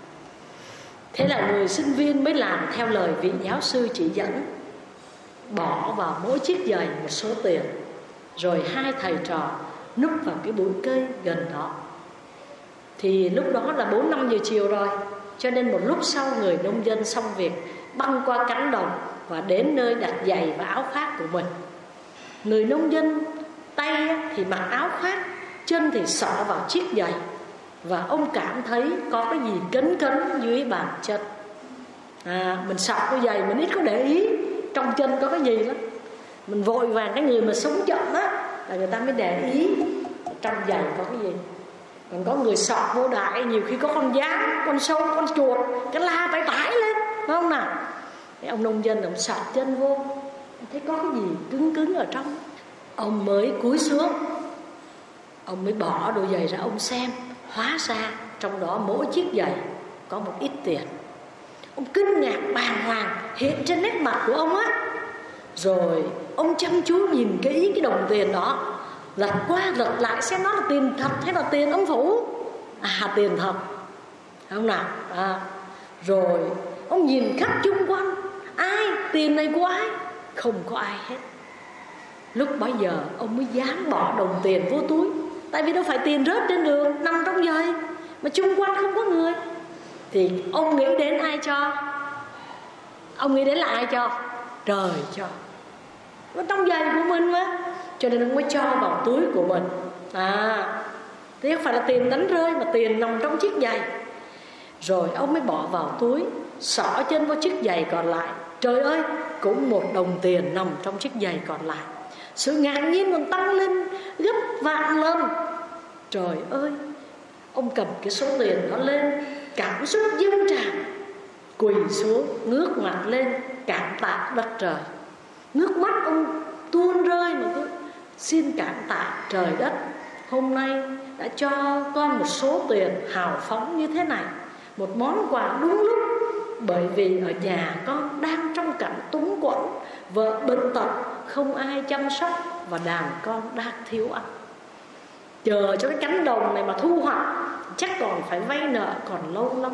[SPEAKER 1] Thế là người sinh viên mới làm theo lời vị giáo sư chỉ dẫn, bỏ vào mỗi chiếc giày một số tiền. Rồi hai thầy trò núp vào cái bụi cây gần đó. Thì lúc đó là 4-5 giờ chiều rồi. Cho nên một lúc sau người nông dân xong việc, băng qua cánh đồng và đến nơi đặt giày và áo khoác của mình. Người nông dân tay thì mặc áo khoác, chân thì xỏ vào chiếc giày. Và ông cảm thấy có cái gì cấn dưới bàn chân. Mình xỏ cái giày mình ít có để ý trong chân có cái gì lắm. Mình vội vàng, cái người mà sống chậm á là người ta mới để ý trong giày có cái gì. Còn có người sọt vô đại, nhiều khi có con gián, con sâu, con chuột, cái la tải lên, phải không nào? Cái ông nông dân ông sọt chân vô, thấy có cái gì cứng ở trong. Ông mới cúi xuống, ông mới bỏ đôi giày ra ông xem. Hóa ra trong đó mỗi chiếc giày có một ít tiền. Ông kinh ngạc bàng hoàng hiện trên nét mặt của ông á. Rồi ông chăm chú nhìn kỹ cái đồng tiền đó, lật qua lật lại xem nó là tiền thật hay là tiền ông phủ. Tiền thật, không nào? Rồi ông nhìn khắp chung quanh, ai? Tiền này của ai? Không có ai hết. Lúc bấy giờ ông mới dám bỏ đồng tiền vô túi. Tại vì đâu phải tiền rớt trên đường, nằm trong giày, mà chung quanh không có người. Thì ông nghĩ đến ai cho? Ông nghĩ đến là ai cho? Trời cho. Nó trong giày của mình mà. Cho nên ông mới cho vào túi của mình. Thế không phải là tiền đánh rơi, mà tiền nằm trong chiếc giày. Rồi ông mới bỏ vào túi, xỏ chân vào chiếc giày còn lại. Trời ơi, cũng 1 đồng tiền nằm trong chiếc giày còn lại. Sự ngạc nhiên còn tăng lên gấp vạn lần. Trời ơi, ông cầm cái số tiền đó lên, cảm xúc dâng tràn, quỳ xuống ngước mặt lên cảm tạ đất trời. Nước mắt ông tuôn rơi mà cứ xin cảm tạ trời đất. hôm nay đã cho con một số tiền hào phóng như thế này, một món quà đúng lúc, bởi vì ở nhà con đang trong cảnh túng quẫn, vợ bệnh tật, không ai chăm sóc và đàn con đang thiếu ăn. Chờ cho cái cánh đồng này mà thu hoạch chắc còn phải vay nợ còn lâu lắm.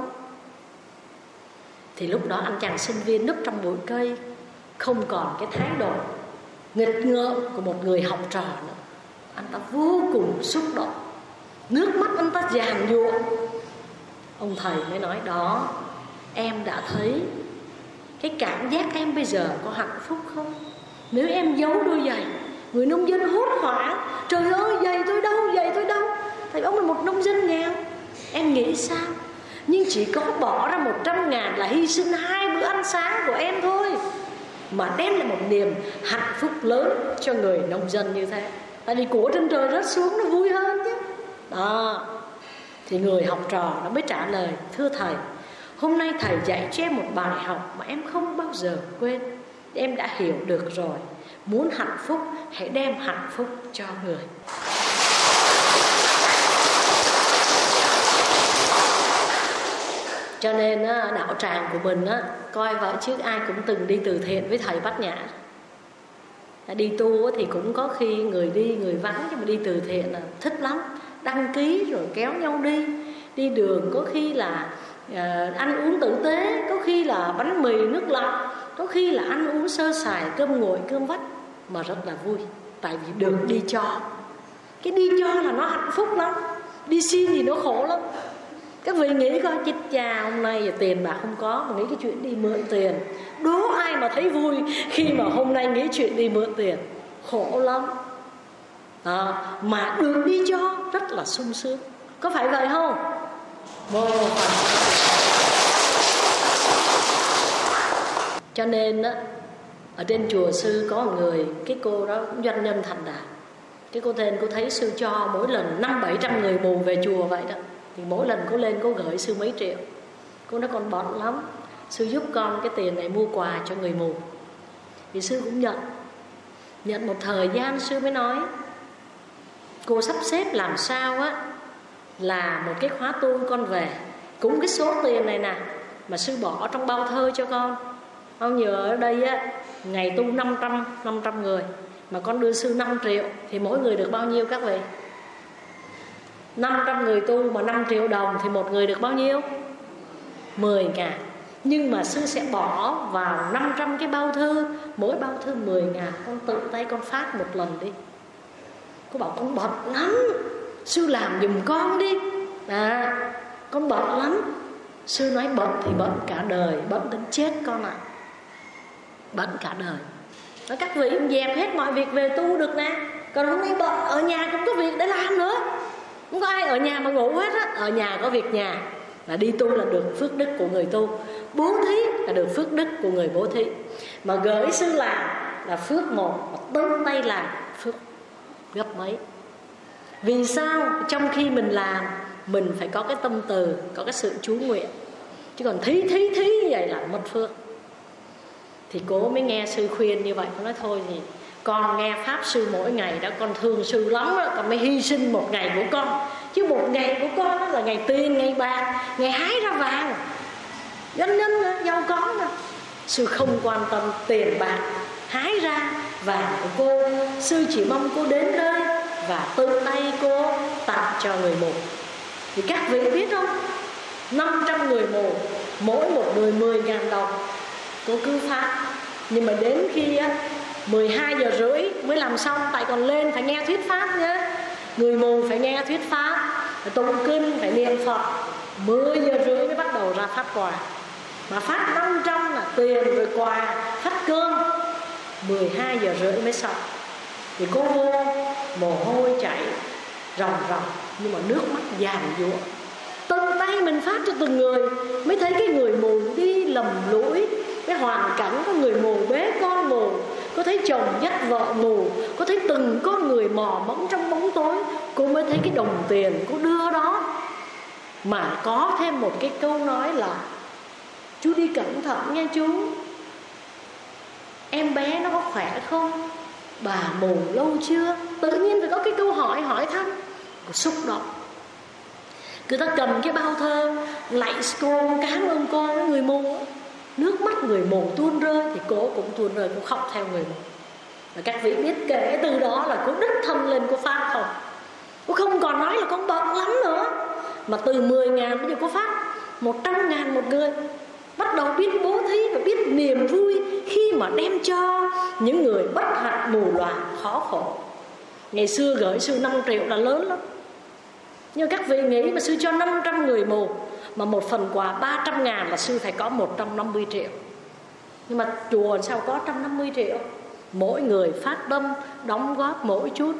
[SPEAKER 1] Thì lúc đó anh chàng sinh viên núp trong bụi cây, không còn cái thái độ nghịch ngợm của một người học trò nữa. Anh ta vô cùng xúc động, nước mắt anh ta giàn giụa. Ông thầy mới nói: đó, em đã thấy cái cảm giác em bây giờ có hạnh phúc không? Nếu em giấu đôi giày, người nông dân hốt hoảng: trời ơi, giày tôi đâu, giày tôi đâu? Thầy ông là một nông dân nghèo, em nghĩ sao? Nhưng chỉ có bỏ ra 100.000 là hy sinh 2 bữa ăn sáng của em thôi, mà đem lại một niềm hạnh phúc lớn cho người nông dân như thế. Tại vì của trên trời rớt xuống nó vui hơn chứ. Đó. Thì người học trò nó mới trả lời: thưa thầy, hôm nay thầy dạy cho em một bài học mà em không bao giờ quên. Em đã hiểu được rồi, muốn hạnh phúc hãy đem hạnh phúc cho người. Cho nên đạo tràng của mình coi vậy chứ ai cũng từng đi từ thiện với thầy Bát Nhã. Đi tu thì cũng có khi người đi người vắng, nhưng mà đi từ thiện là thích lắm. Đăng ký rồi kéo nhau đi. Đi đường có khi là ăn uống tử tế, có khi là bánh mì nước lọc, có khi là ăn uống sơ sài, cơm nguội cơm vắt, mà rất là vui. Tại vì được đi cho. Cái đi cho là nó hạnh phúc lắm. Đi xin thì nó khổ lắm. Các vị nghĩ coi, chết cha, hôm nay giờ tiền bạc không có mà nghĩ cái chuyện đi mượn tiền. Đố ai mà thấy vui khi mà hôm nay nghĩ chuyện đi mượn tiền. Khổ lắm. Mà được đi cho rất là sung sướng. Có phải vậy không? Cho nên ở trên chùa sư có một người, cái cô đó cũng doanh nhân thành đạt. Cái cô tên cô thấy sư cho mỗi lần 500-700 người mù về chùa vậy đó. Thì mỗi lần cô lên cô gửi sư mấy triệu. Cô nói con bận lắm, sư giúp con cái tiền này mua quà cho người mù. Thì sư cũng nhận một thời gian. Sư mới nói cô sắp xếp làm sao là một cái khóa tu con về cũng cái số tiền này nè, mà sư bỏ trong bao thơ cho con. Con nhớ ở đây ngày tu 500 người, mà con đưa sư 5 triệu thì mỗi người được bao nhiêu các vị? 500 người tu mà 5 triệu đồng thì một người được bao nhiêu? 10.000. Nhưng mà sư sẽ bỏ vào 500 cái bao thư, mỗi bao thư 10.000. Con tự tay con phát một lần đi. Cô bảo con bận lắm, sư làm giùm con đi. Con bận lắm. Sư nói bận thì bận cả đời, bận đến chết con ạ. Bận cả đời. Nói các vị dẹp hết mọi việc về tu được nè. Còn hôm nay bận ở nhà cũng có việc để làm nữa. Không có ai ở nhà mà ngủ hết á. Ở nhà có việc nhà. Là đi tu là được phước đức của người tu, bố thí là được phước đức của người bố thí. Mà gửi sư làm là phước một, mà tự tay làm phước gấp mấy. Vì sao? Trong khi mình làm, mình phải có cái tâm từ, có cái sự chú nguyện. Chứ còn thí như vậy là mất phước. Thì cô mới nghe sư khuyên như vậy. Cô nói thôi thì con nghe pháp sư mỗi ngày đó, con thương sư lắm đó, con mới hy sinh một ngày của con. Chứ một ngày của con đó là ngày tiền, ngày bạc, ngày hái ra vàng. Doanh nhân giàu có nè. Sư không quan tâm tiền bạc, hái ra vàng của cô. Sư chỉ mong cô đến đây và tự tay cô tặng cho người mù. Thì các vị biết không, 500 người mù, mỗi một người 10.000 đồng. Cô cứ phát. Nhưng mà đến khi 12 giờ rưỡi mới làm xong, tại còn lên phải nghe thuyết pháp nhé. Người mù phải nghe thuyết pháp, phải tụng kinh, phải niệm Phật. 10 giờ rưỡi mới bắt đầu ra phát quà. Mà phát 500 là tiền rồi quà, phát cơm. 12 giờ rưỡi mới xong. Thì cô vô, mồ hôi chảy ròng ròng, nhưng mà nước mắt giàn giụa. Tự tay mình phát cho từng người. Mới thấy cái người mù đi lầm lũi, cái hoàn cảnh có người mù bế con mù, có thấy chồng dắt vợ mù, có thấy từng con người mò mẫm trong bóng tối. Cô mới thấy cái đồng tiền cô đưa đó. Mà có thêm một cái câu nói là: chú đi cẩn thận nha chú, em bé nó có khỏe không, bà mù lâu chưa. Tự nhiên phải có cái câu hỏi thăm. của xúc động. Người ta cầm cái bao thơ lạy cô, cảm ơn cô. Người mù, nước mắt người mù tuôn rơi thì cô cũng tuôn rơi, cũng khóc theo người mù. Và các vị biết kể từ đó là cô đích thân lên cô phát không. Cô không còn nói là con bận lắm nữa, mà từ 10.000 bây giờ cô phát 100.000 một người. Bắt đầu biết bố thí và biết niềm vui khi mà đem cho những người bất hạnh, mù loà, khó khổ. Ngày xưa gửi sư 5 triệu là lớn lắm, nhưng các vị nghĩ mà sư cho 500 người mù mà một phần quà 300.000 là sư phải có 150 triệu. Nhưng mà chùa sao có 150 triệu? Mỗi người phát tâm đóng góp mỗi chút.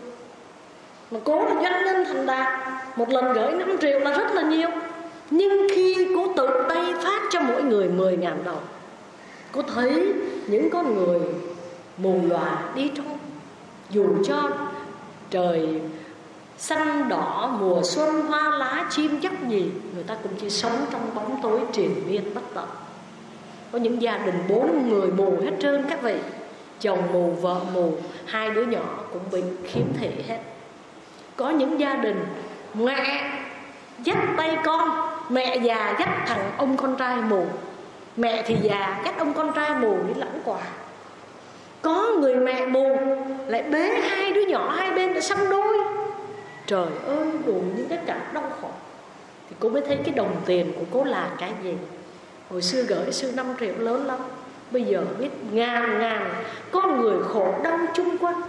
[SPEAKER 1] Mà cố là doanh nhân thành đạt, một lần gửi 5 triệu là rất là nhiều. Nhưng khi cô tự tay phát cho mỗi người 10.000 đồng, cô thấy những con người mù lòa đi trong, dù cho trời xanh đỏ, mùa xuân hoa lá chim chóc gì, người ta cũng chỉ sống trong bóng tối triền miên bất tận. Có những gia đình 4 người mù hết trơn các vị, chồng mù, vợ mù, 2 đứa nhỏ cũng bị khiếm thị hết. Có những gia đình mẹ dắt tay con, mẹ già dắt thằng ông con trai mù, mẹ thì già dắt ông con trai mù đi lãnh quà. Có người mẹ mù lại bế 2 đứa nhỏ hai bên để song đôi. Trời ơi, đủ những cái cảnh đau khổ. Thì cô mới thấy cái đồng tiền của cô là cái gì. Hồi xưa gửi sư 5 triệu lớn lắm, bây giờ biết ngàn con người khổ đau chung quanh.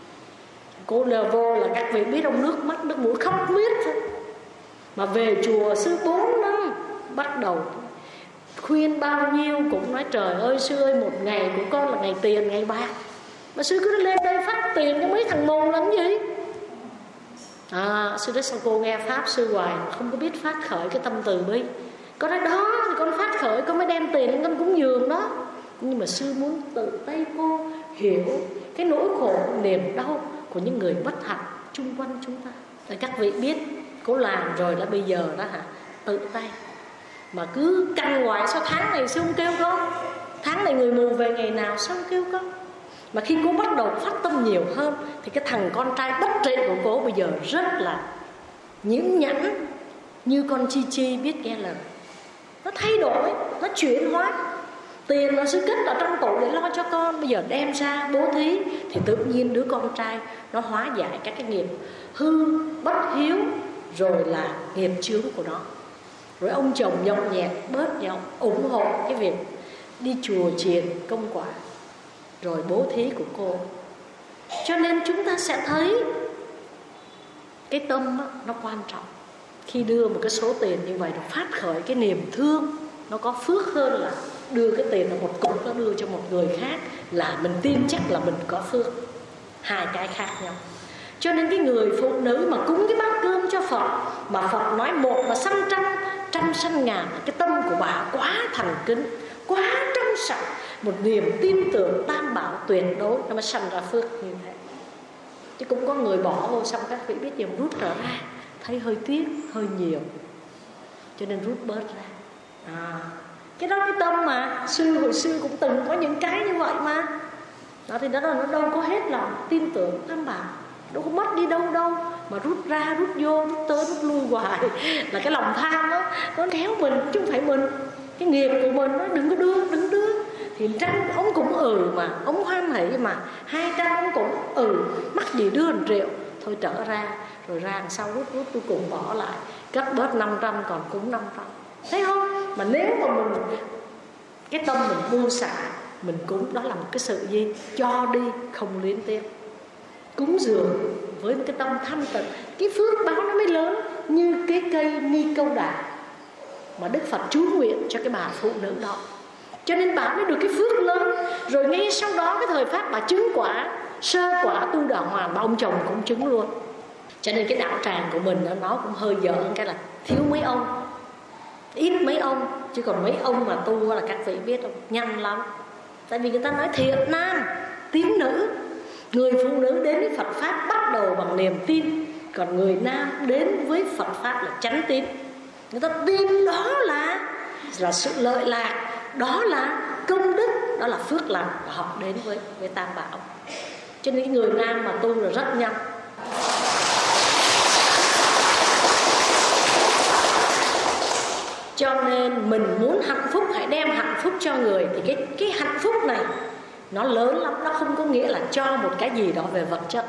[SPEAKER 1] Cô lờ vô là các vị biết ông, nước mắt nước mũi khóc miết thôi. Mà về chùa sư 4 năm bắt đầu khuyên bao nhiêu cũng nói trời ơi sư ơi, một ngày của con là ngày tiền ngày bạc, mà sư cứ lên đây phát tiền cho mấy thằng mù làm gì. Sư nói sao cô nghe pháp sư hoài không có biết phát khởi cái tâm từ bi. Con nói đó thì con phát khởi, con mới đem tiền lên con cúng dường đó. Nhưng mà sư muốn tự tay cô hiểu cái nỗi khổ niềm đau của những người bất hạnh chung quanh chúng ta. Để các vị biết cô làm rồi là bây giờ đó tự tay. Mà cứ canh hoài sao tháng này sư không kêu con, tháng này người mù về ngày nào sao không kêu con. Mà khi cô bắt đầu phát tâm nhiều hơn thì cái thằng con trai bất trị của cô bây giờ rất là nhẫn nhẫn, như con Chi Chi biết nghe lời. Nó thay đổi, nó chuyển hóa. Tiền nó sư cất ở trong tủ để lo cho con, bây giờ đem ra bố thí thì tự nhiên đứa con trai nó hóa giải các cái nghiệp hư, bất hiếu, rồi là nghiệp chướng của nó. Rồi ông chồng nhậu nhẹt bớt nhậu, ủng hộ cái việc đi chùa chiền công quả, rồi bố thí của cô. Cho nên chúng ta sẽ thấy cái tâm nó quan trọng. Khi đưa một cái số tiền như vậy, nó phát khởi cái niềm thương, nó có phước hơn là đưa cái tiền là một cục nó đưa cho một người khác là mình tin chắc là mình có phước. Hai cái khác nhau. Cho nên cái người phụ nữ mà cúng cái bát cơm cho Phật, mà Phật nói một mà sanh trăm, trăm sanh ngàn, cái tâm của bà quá thành kính, quá trong sạch, một niềm tin tưởng tam bảo tuyệt đối, nó mới sanh ra phước như thế. Chứ cũng có người bỏ vô xong các vị biết gì, rút trở ra thấy hơi tiếc, hơi nhiều, cho nên rút bớt ra. Cái đó cái tâm mà hồi xưa cũng từng có những cái như vậy mà. Đó thì đó là nó đâu có hết lòng tin tưởng tam bảo, đâu có mất đi đâu mà rút ra rút vô, rút tới rút lui hoài là cái lòng tham đó, nó kéo mình chứ không phải mình. Cái nghiệp của mình nó đừng có đưa. Thì 100 ông cũng mà, ông hoan hỷ mà, 200 ông cũng mắc gì đưa 1 triệu, thôi trở ra, rồi ra đằng sau rút cuối cùng bỏ lại, cắt bớt 500 còn cúng 500. Thấy không? Mà nếu mà mình cái tâm mình buông xả, mình cúng, đó là một cái sự gì? Cho đi không luyến tiếc. Cúng dường với một cái tâm thanh tịnh, cái phước báo nó mới lớn như cái cây ni câu đà mà Đức Phật chú nguyện cho cái bà phụ nữ đó. Cho nên bà mới được cái phước lớn. Rồi ngay sau đó cái thời Pháp bà chứng quả, sơ quả tu đà hoàn, bà ông chồng cũng chứng luôn. Cho nên cái đạo tràng của mình nó cũng hơi dở cái là thiếu mấy ông, ít mấy ông. Chứ còn mấy ông mà tu là các vị biết không, nhanh lắm. Tại vì người ta nói thiện nam tín nữ. Người phụ nữ đến với Phật Pháp bắt đầu bằng niềm tin, còn người nam đến với Phật Pháp là chánh tín. Người ta tin đó là sự lợi lạc, đó là công đức, đó là phước lành, và họ đến với Tam Bảo. Cho nên người nam mà tu là rất nhanh. Cho nên mình muốn hạnh phúc, hãy đem hạnh phúc cho người. Thì cái hạnh phúc này nó lớn lắm, nó không có nghĩa là cho một cái gì đó về vật chất.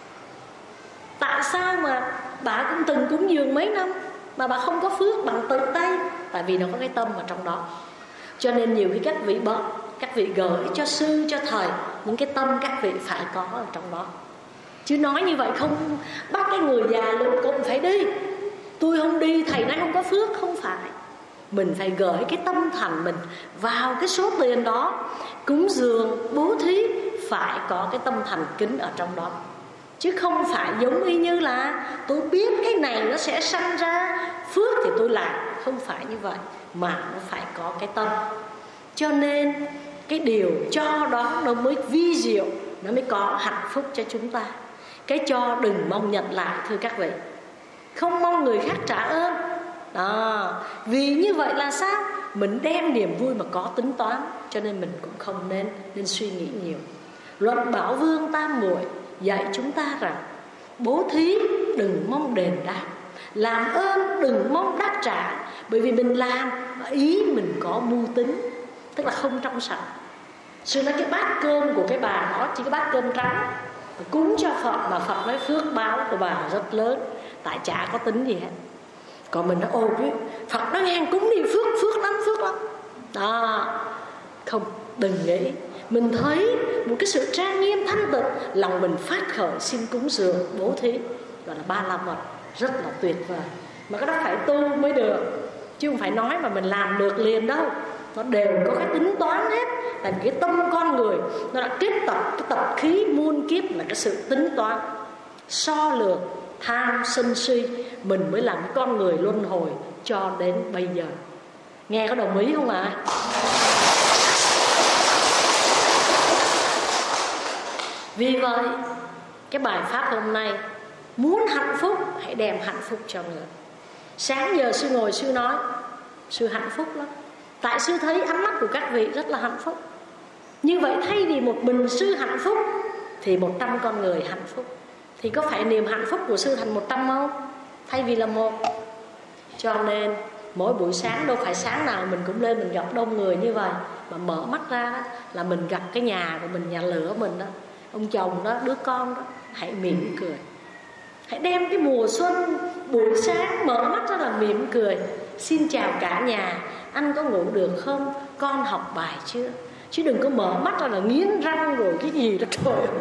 [SPEAKER 1] Tại sao mà bà cũng từng cúng dường mấy năm mà bà không có phước bằng tự tay? Tại vì nó có cái tâm ở trong đó. Cho nên nhiều khi các vị bận, các vị gửi cho sư, cho thầy những cái tâm các vị phải có ở trong đó. Chứ nói như vậy không bắt cái người già luôn cũng phải đi. Tôi không đi, thầy nói không có phước. Không phải. Mình phải gửi cái tâm thành mình vào cái số tiền đó. Cúng dường, bố thí phải có cái tâm thành kính ở trong đó. Chứ không phải giống y như là tôi biết cái này nó sẽ sanh ra phước thì tôi làm. Không phải như vậy, mà nó phải có cái tâm. Cho nên cái điều cho đó nó mới vi diệu, nó mới có hạnh phúc cho chúng ta. Cái cho đừng mong nhận lại, thưa các vị. Không mong người khác trả ơn đó. Vì như vậy là sao? Mình đem niềm vui mà có tính toán. Cho nên mình cũng không nên suy nghĩ nhiều. Luận Bảo Vương Tam Muội dạy chúng ta rằng bố thí đừng mong đền đáp, làm ơn đừng mong đáp trả. Bởi vì mình làm ý mình có mưu tính, tức là không trong sạch. Sư nói cái bát cơm của cái bà đó chỉ cái bát cơm trắng, cúng cho Phật mà Phật nói phước báo của bà rất lớn, tại chả có tính gì hết. Còn mình nói ồ Phật nói nghe cúng đi, phước lắm đó. Không, đừng nghĩ. Mình thấy một cái sự trang nghiêm thanh tịnh, lòng mình phát khởi xin cúng dường bố thí, gọi là ba la mật, rất là tuyệt vời. Mà cái đó phải tu mới được, chứ không phải nói mà mình làm được liền đâu. Nó đều có cái tính toán hết. Tại vì cái tâm con người nó đã kết tập cái tập khí muôn kiếp là cái sự tính toán, so lường, tham sân si. Mình mới làm con người luân hồi cho đến bây giờ. Nghe có đồng ý không ạ? Vì vậy cái bài pháp hôm nay, muốn hạnh phúc hãy đem hạnh phúc cho người. Sáng giờ sư ngồi sư nói, sư hạnh phúc lắm. Tại sư thấy ánh mắt của các vị rất là hạnh phúc. Như vậy thay vì một mình sư hạnh phúc thì 100 con người hạnh phúc. Thì có phải niềm hạnh phúc của sư thành 100 không? Thay vì là một. Cho nên mỗi buổi sáng đâu phải sáng nào mình cũng lên mình gặp đông người như vậy. Mà mở mắt ra đó, là mình gặp cái nhà của mình, nhà lửa mình đó, ông chồng đó, đứa con đó. Hãy mỉm cười. Hãy đem cái mùa xuân buổi sáng mở mắt ra là mỉm cười. Xin chào cả nhà, anh có ngủ được không? Con học bài chưa? Chứ đừng có mở mắt ra là nghiến răng rồi cái gì đó, trời ơi.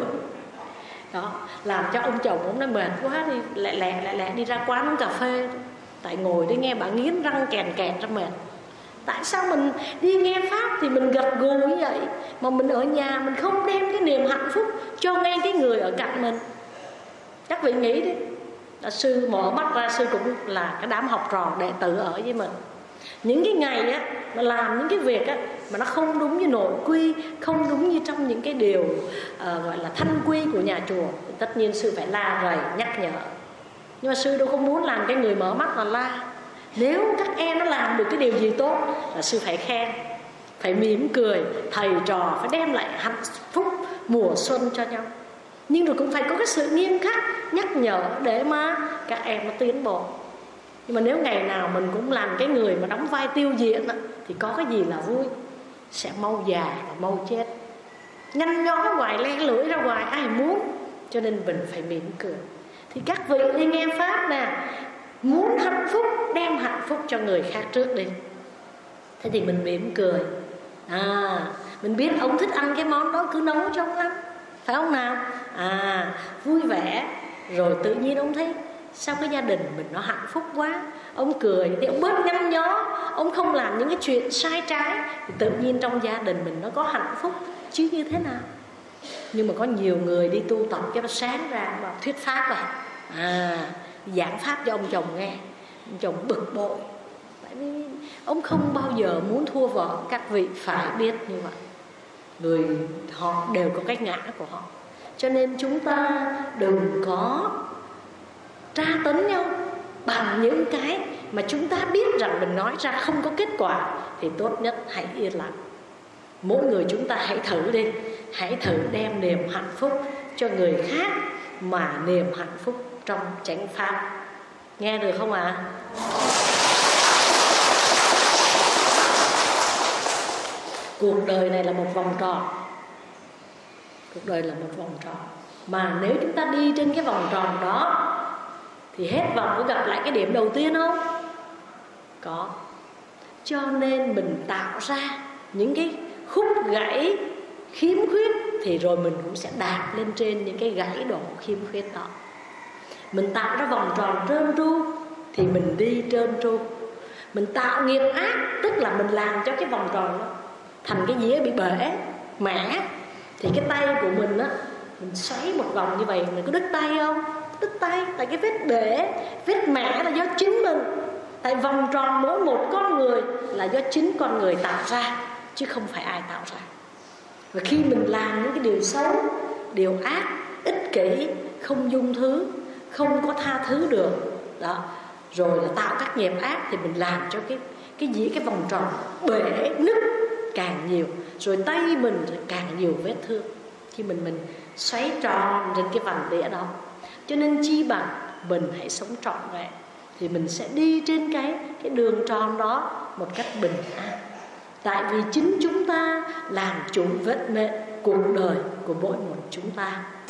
[SPEAKER 1] Đó, làm cho ông chồng ông nói mệt quá, đi lẹ đi ra quán uống cà phê. Tại ngồi để nghe bà nghiến răng kèn ra mệt. Tại sao mình đi nghe pháp thì mình gật gù như vậy, mà mình ở nhà mình không đem cái niềm hạnh phúc cho ngay cái người ở cạnh mình? Các vị nghĩ đi. Sư mở mắt ra, sư cũng là cái đám học trò đệ tử ở với mình. Những cái ngày á, mà làm những cái việc á, mà nó không đúng như nội quy, không đúng như trong những cái điều gọi là thanh quy của nhà chùa, thì tất nhiên sư phải la rầy nhắc nhở. Nhưng mà sư đâu không muốn làm cái người mở mắt là la. Nếu các em nó làm được cái điều gì tốt là sư phải khen, phải mỉm cười. Thầy trò phải đem lại hạnh phúc mùa xuân cho nhau. Nhưng rồi cũng phải có cái sự nghiêm khắc nhắc nhở để mà các em nó tiến bộ. Nhưng mà nếu ngày nào mình cũng làm cái người mà đóng vai tiêu diện thì có cái gì là vui? Sẽ mau già và mau chết. Nhăn nhó hoài, le lưỡi ra hoài, ai muốn? Cho nên mình phải mỉm cười. Thì các vị đi nghe pháp nè, muốn hạnh phúc đem hạnh phúc cho người khác trước đi. Thế thì mình mỉm cười. Mình biết ông thích ăn cái món đó, cứ nấu cho ông ăn, phải không nào? Vui vẻ. Rồi tự nhiên ông thấy sao cái gia đình mình nó hạnh phúc quá, ông cười thì ông bớt nhăn nhó, ông không làm những cái chuyện sai trái, thì tự nhiên trong gia đình mình nó có hạnh phúc chứ như thế nào. Nhưng mà có nhiều người đi tu tập cái sáng ra và thuyết pháp giảng pháp cho ông chồng nghe. Ông chồng bực bội, tại vì ông không bao giờ muốn thua vợ. Các vị phải biết như vậy. Người họ đều có cái ngã của họ. Cho nên chúng ta đừng có tra tấn nhau bằng những cái mà chúng ta biết rằng mình nói ra không có kết quả. Thì tốt nhất hãy yên lặng. Mỗi người chúng ta hãy thử đi. Hãy thử đem niềm hạnh phúc cho người khác, mà niềm hạnh phúc trong chánh pháp. Nghe được không ạ? Cuộc đời này là một vòng tròn. Cuộc đời là một vòng tròn. Mà nếu chúng ta đi trên cái vòng tròn đó thì hết vòng có gặp lại cái điểm đầu tiên không? Có. Cho nên mình tạo ra những cái khúc gãy khiếm khuyết thì rồi mình cũng sẽ đạp lên trên những cái gãy đổ khiếm khuyết đó. Mình tạo ra vòng tròn trơn tru thì mình đi trơn tru. Mình tạo nghiệp ác tức là mình làm cho cái vòng tròn đó thành cái dĩa bị bể, mẻ. Thì cái tay của mình á, mình xoáy một vòng như vậy, mình có đứt tay không? Đứt tay, tại cái vết bể, vết mẻ là do chính mình. Tại vòng tròn mỗi một con người là do chính con người tạo ra, chứ không phải ai tạo ra. Và khi mình làm những cái điều xấu, điều ác, ích kỷ, không dung thứ, không có tha thứ được đó, rồi là tạo các nghiệp ác, thì mình làm cho cái vòng tròn bể nứt càng nhiều, rồi tay mình càng nhiều vết thương khi mình xoáy tròn trên cái vành đĩa đó. Cho nên chi bằng mình hãy sống trọn vẹn, thì mình sẽ đi trên cái đường tròn đó một cách bình an. Tại vì chính chúng ta làm chủ vận mệnh cuộc đời của mỗi một chúng ta.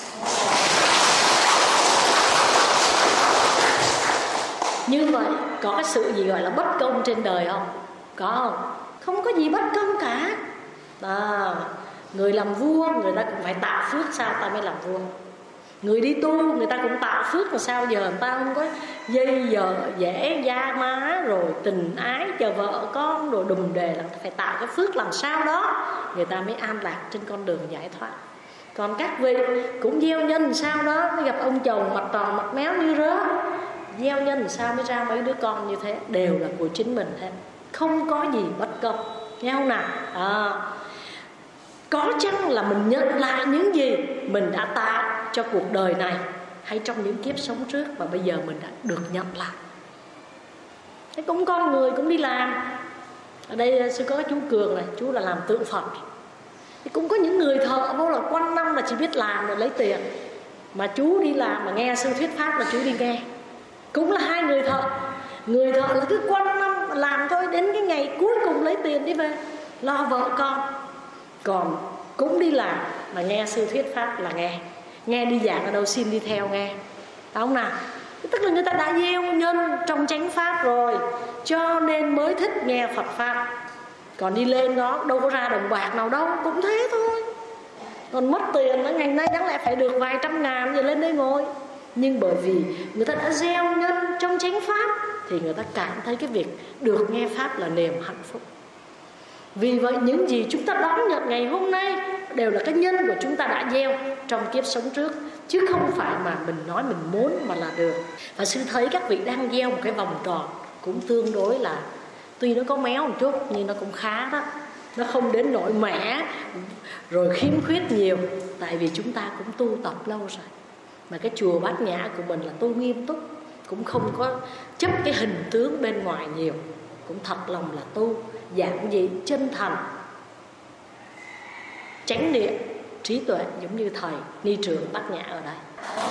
[SPEAKER 1] Như vậy có cái sự gì gọi là bất công trên đời không? Có không? Không có gì bất công cả. Người làm vua người ta cũng phải tạo phước sao ta mới làm vua. Người đi tu người ta cũng tạo phước, mà sao giờ người ta không có dây dờ dễ da má rồi tình ái chờ vợ con rồi đùm đề, là phải tạo cái phước làm sao đó người ta mới an lạc trên con đường giải thoát. Còn các vị cũng gieo nhân sao đó mới gặp ông chồng mặt tròn mặt méo như rớ, gieo nhân sao mới ra mấy đứa con như thế, đều là của chính mình hết, không có gì bất công, nghe không nào? Có chăng là mình nhận lại những gì mình đã tạo cho cuộc đời này hay trong những kiếp sống trước, và bây giờ mình đã được nhận lại. Thế cũng con người cũng đi làm. Ở đây sư có chú Cường này, chú là làm tượng Phật. Thì cũng có những người thợ vô là quanh năm là chỉ biết làm rồi lấy tiền, mà chú đi làm mà nghe sư thuyết pháp là chú đi nghe. Cũng là hai người thợ. Người thợ là cứ quanh năm làm thôi, đến cái ngày cuối cùng lấy tiền đi về lo vợ con. Còn cũng đi làm mà nghe sư thuyết pháp là nghe đi giảng ở đâu xin đi theo nghe, phải không nào? Tức là người ta đã gieo nhân trong chánh pháp rồi, cho nên mới thích nghe Phật pháp. Còn đi lên đó đâu có ra đồng bạc nào đâu, cũng thế thôi. Còn mất tiền đó, ngày nay đáng lẽ phải được vài trăm ngàn giờ lên đây ngồi. Nhưng bởi vì người ta đã gieo nhân trong chánh pháp thì người ta cảm thấy cái việc được nghe pháp là niềm hạnh phúc. Vì vậy những gì chúng ta đón nhận ngày hôm nay đều là cái nhân của chúng ta đã gieo trong kiếp sống trước, chứ không phải mà mình nói mình muốn mà là được. Và sư thấy các vị đang gieo một cái vòng tròn cũng tương đối là, tuy nó có méo một chút nhưng nó cũng khá đó. Nó không đến nỗi mẻ rồi khiếm khuyết nhiều, tại vì chúng ta cũng tu tập lâu rồi. Mà cái chùa Bát Nhã của mình là tu nghiêm túc, cũng không có chấp cái hình tướng bên ngoài nhiều, cũng thật lòng là tu giản dị chân thành, chánh niệm, trí tuệ, giống như thầy ni trưởng Bát Nhã ở đây.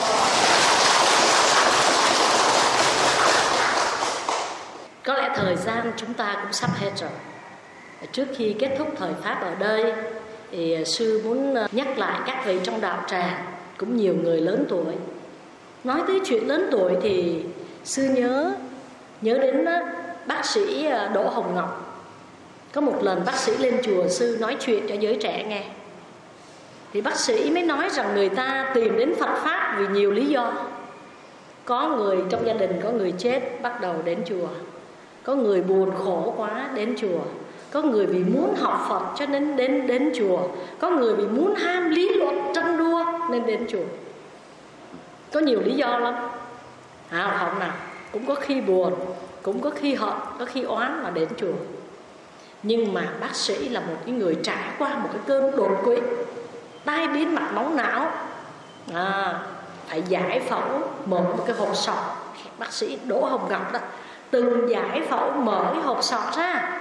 [SPEAKER 1] Có lẽ thời gian chúng ta cũng sắp hết rồi. Trước khi kết thúc thời pháp ở đây thì sư muốn nhắc lại các vị trong đạo tràng, cũng nhiều người lớn tuổi. Nói tới chuyện lớn tuổi thì sư nhớ đến bác sĩ Đỗ Hồng Ngọc. Có một lần bác sĩ lên chùa sư nói chuyện cho giới trẻ nghe. Thì bác sĩ mới nói rằng người ta tìm đến Phật pháp vì nhiều lý do. Có người trong gia đình có người chết bắt đầu đến chùa, có người buồn khổ quá đến chùa, có người vì muốn học Phật cho nên đến chùa, có người vì muốn ham lý luận tranh đua nên đến chùa. Có nhiều lý do lắm. Không nào, cũng có khi buồn, cũng có khi hận, có khi oán mà đến chùa. Nhưng mà bác sĩ là một cái người trải qua một cái cơn đột quỵ, tai biến mạch máu não, phải giải phẫu mở một cái hộp sọ. Bác sĩ Đỗ Hồng Ngọc đó từng giải phẫu mở cái hộp sọ ra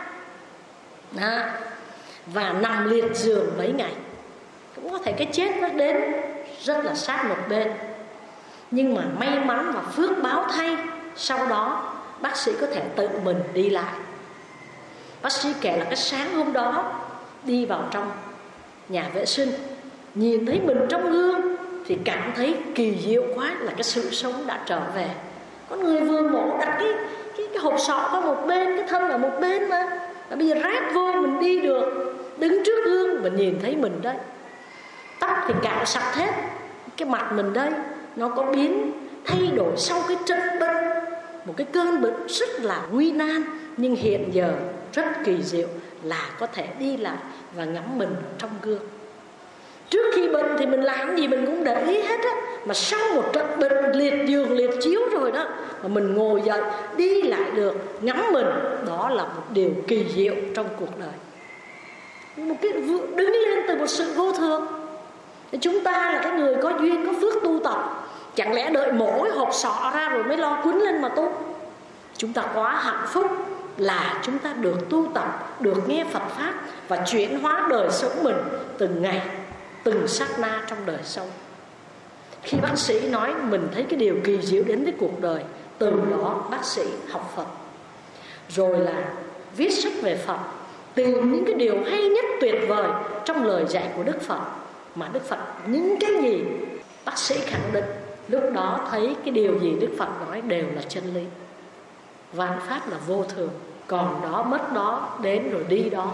[SPEAKER 1] và nằm liệt giường mấy ngày. Cũng có thể cái chết nó đến rất là sát một bên, nhưng mà may mắn và phước báo thay, sau đó bác sĩ có thể tự mình đi lại. Bác sĩ kể là cái sáng hôm đó đi vào trong nhà vệ sinh, nhìn thấy mình trong gương thì cảm thấy kỳ diệu quá, là cái sự sống đã trở về. Con người vừa mổ đặt cái hộp sọ qua một bên, cái thân ở một bên mà bây giờ ráp vô mình đi được, đứng trước gương mình nhìn thấy mình đây, tóc thì cạo sạch hết, cái mặt mình đây nó có biến thay đổi sau cái trận bệnh, một cái cơn bệnh rất là nguy nan, nhưng hiện giờ rất kỳ diệu là có thể đi lại và ngắm mình trong gương. Trước khi bệnh thì mình làm gì mình cũng để ý hết á, mà sau một trận bệnh liệt giường liệt chiếu rồi đó mà mình ngồi dậy đi lại được, ngắm mình, đó là một điều kỳ diệu trong cuộc đời. Một cái đứng lên từ một sự vô thường. Chúng ta là cái người có duyên có phước tu tập, chẳng lẽ đợi mổ cái hộp sọ ra rồi mới lo quấn lên mà tu? Chúng ta quá hạnh phúc là chúng ta được tu tập, được nghe Phật pháp và chuyển hóa đời sống mình từng ngày, từng sát na trong đời sống. Khi bác sĩ nói mình thấy cái điều kỳ diệu đến với cuộc đời, từ đó bác sĩ học Phật, rồi là viết sách về Phật, tìm những cái điều hay nhất tuyệt vời trong lời dạy của Đức Phật. Mà Đức Phật những cái gì bác sĩ khẳng định, lúc đó thấy cái điều gì Đức Phật nói đều là chân lý. Vạn pháp là vô thường, còn đó mất đó, đến rồi đi đó.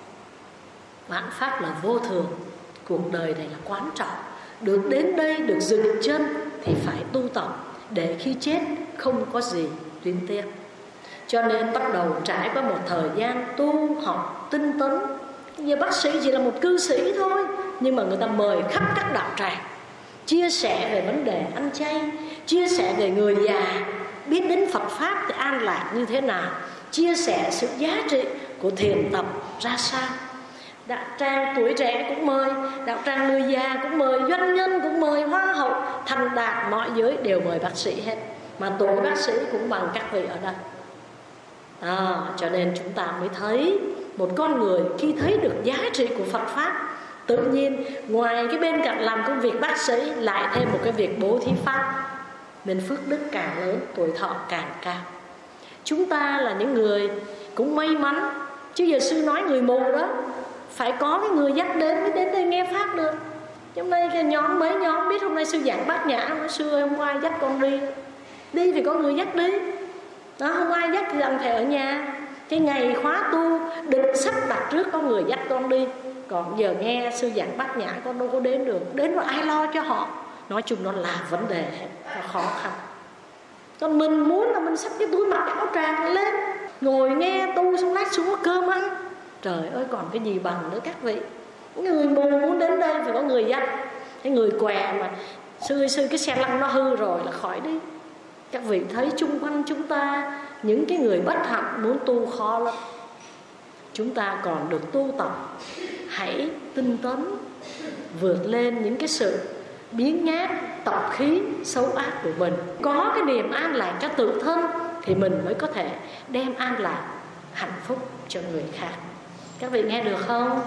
[SPEAKER 1] Vạn pháp là vô thường, cuộc đời này là quan trọng. Được đến đây, được dừng chân thì phải tu tập, để khi chết không có gì tuyến tiếc. Cho nên bắt đầu trải qua một thời gian tu học tinh tấn. Giờ bác sĩ chỉ là một cư sĩ thôi, nhưng mà người ta mời khắp các đạo tràng, chia sẻ về vấn đề ăn chay, chia sẻ về người già biết đến Phật pháp thì an lạc như thế nào, chia sẻ sự giá trị của thiền tập ra sao. Đạo tràng tuổi trẻ cũng mời, đạo tràng người già cũng mời, doanh nhân cũng mời, hoa hậu thành đạt mọi giới đều mời bác sĩ hết. Mà tuổi bác sĩ cũng bằng các vị ở đây. Cho nên chúng ta mới thấy một con người khi thấy được giá trị của Phật pháp, tự nhiên ngoài cái bên cạnh làm công việc bác sĩ lại thêm một cái việc bố thí pháp, nên phước đức càng lớn, tuổi thọ càng cao. Chúng ta là những người cũng may mắn, chứ giờ sư nói người mù đó phải có cái người dắt đến mới đến đây nghe pháp được. Hôm nay cái nhóm mấy nhóm biết hôm nay sư giảng Bát Nhã, nói sư ơi, hôm qua dắt con đi thì có người dắt đi đó, không ai dắt thì anh phải ở nhà. Cái ngày khóa tu định sắp đặt trước có người dắt con đi, còn giờ nghe sư giảng Bát Nhã con đâu có đến được, đến rồi ai lo cho họ. Nói chung nó là vấn đề nó khó khăn. Còn mình muốn là mình xách cái túi mặc áo tràng lên, ngồi nghe tu xong lát xuống có cơm ăn. Trời ơi, còn cái gì bằng nữa các vị. Người mù muốn đến đây phải có người dắt. Cái người què mà sư cái xe lăn nó hư rồi là khỏi đi. Các vị thấy chung quanh chúng ta, những cái người bất hạnh muốn tu khó lắm. Chúng ta còn được tu tập, hãy tinh tấn vượt lên những cái sự biến nhát, tập khí xấu ác của mình. Có cái niềm an lạc cho tự thân thì mình mới có thể đem an lạc, hạnh phúc cho người khác. Các vị nghe được không?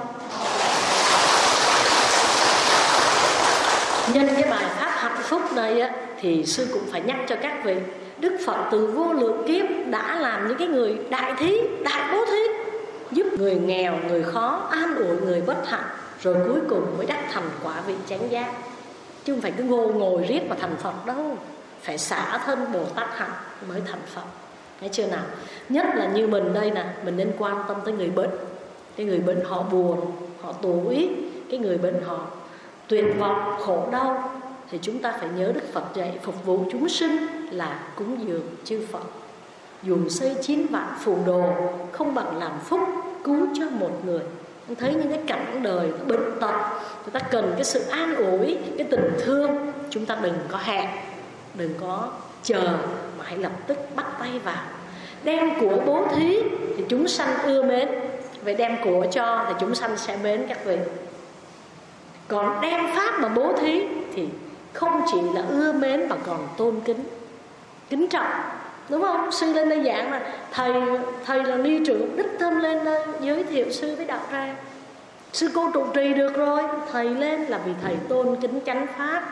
[SPEAKER 1] Nhân cái bài pháp hạnh phúc này á, thì sư cũng phải nhắc cho các vị, Đức Phật từ vô lượng kiếp đã làm những cái người đại thí, đại bố thí, giúp người nghèo, người khó, an ủi người bất hạnh, rồi cuối cùng mới đắc thành quả vị chánh giác. Chứ không phải cứ ngồi riết mà thành Phật đâu. Phải xả thân Bồ Tát hạnh mới thành Phật. Thấy chưa nào? Nhất là như mình đây nè, mình nên quan tâm tới người bệnh. Cái người bệnh họ buồn, họ tủi, cái người bệnh họ tuyệt vọng, khổ đau, thì chúng ta phải nhớ Đức Phật dạy phục vụ chúng sinh là cúng dường chư Phật. Dùng xây 9 vạn phù đồ, không bằng làm phúc cứu cho một người. Thấy những cái cảnh đời bệnh tật, người ta cần cái sự an ủi, cái tình thương. Chúng ta đừng có hẹn, đừng có chờ, mà hãy lập tức bắt tay vào. Đem của bố thí thì chúng sanh ưa mến. Vậy đem của cho thì chúng sanh sẽ mến các vị. Còn đem pháp mà bố thí thì không chỉ là ưa mến mà còn tôn kính, kính trọng, đúng không? Sư lên đây giảng là thầy là ni trưởng đích thân lên đây giới thiệu sư với đạo tràng. Sư cô trụ trì được rồi, thầy lên là vì thầy tôn kính chánh pháp.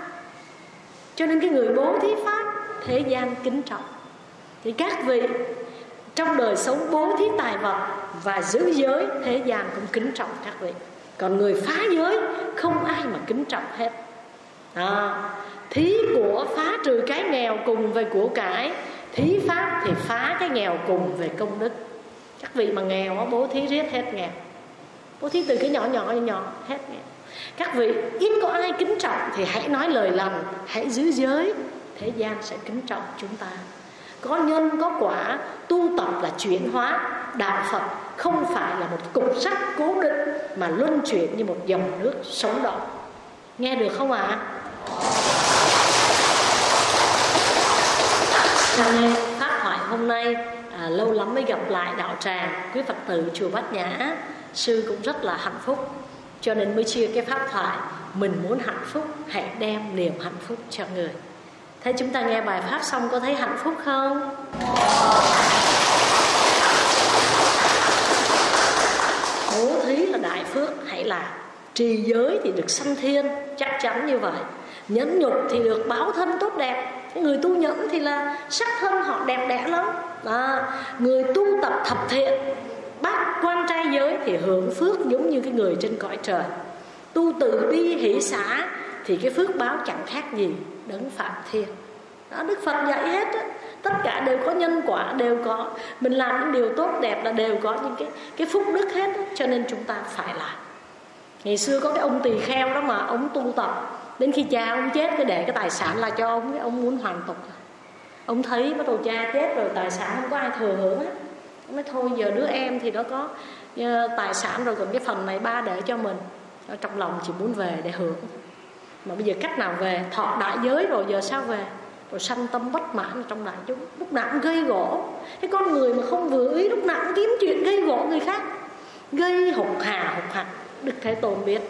[SPEAKER 1] Cho nên cái người bố thí pháp thế gian kính trọng. Thì các vị Trong đời sống bố thí tài vật và giữ giới, thế gian cũng kính trọng các vị. Còn người phá giới không ai mà kính trọng hết. Thí của phá trừ cái nghèo cùng về của cải, thí pháp thì phá cái nghèo cùng về công đức. Các vị mà nghèo bố thí riết hết nghèo, bố thí từ cái nhỏ hết nghèo. Các vị ít có ai kính trọng thì hãy nói lời lành, hãy giữ giới, thế gian sẽ kính trọng chúng ta. Có nhân có quả, tu tập là chuyển hóa. Đạo Phật không phải là một cục sắt cố định, mà luân chuyển như một dòng nước sống động. Nghe được không ạ? Cho nên pháp thoại hôm nay lâu lắm mới gặp lại đạo tràng quý Phật tử chùa Bát Nhã. Sư cũng rất là hạnh phúc, cho nên mới chia cái pháp thoại. Mình muốn hạnh phúc, hãy đem niềm hạnh phúc cho người. Thế chúng ta nghe bài pháp xong có thấy hạnh phúc không? Bố thí là đại phước, hãy làm. Trì giới thì được sanh thiên, chắc chắn như vậy. Nhẫn nhục thì được báo thân tốt đẹp. Cái người tu nhẫn thì là sắc thân họ đẹp đẽ lắm. Người tu tập thập thiện, bác quan trai giới thì hưởng phước giống như cái người trên cõi trời. Tu từ bi hỷ xả thì cái phước báo chẳng khác gì đấng Phạm Thiên. Đó, Đức Phật dạy hết đó. Tất cả đều có nhân quả, đều có. Mình làm những điều tốt đẹp là đều có những cái phúc đức hết đó. Cho nên chúng ta phải làm. Ngày xưa có cái ông tỳ kheo đó mà ông tu tập, đến khi cha ông chết cái để cái tài sản là cho ông, cái ông muốn hoàn tục. Ông thấy bắt đầu cha chết rồi tài sản không có ai thừa hưởng hết. Ông nói thôi giờ đứa em thì nó có tài sản rồi, còn cái phần này ba để cho mình. Ở trong lòng chỉ muốn về để hưởng. Mà bây giờ cách nào về? Thọ đại giới rồi giờ sao về? Rồi sanh tâm bất mãn trong đại chúng, lúc nào cũng gây gỗ. Cái con người mà không vừa ý lúc nào cũng kiếm chuyện gây gỗ người khác, gây hục hạc. Đức Thế Tôn biết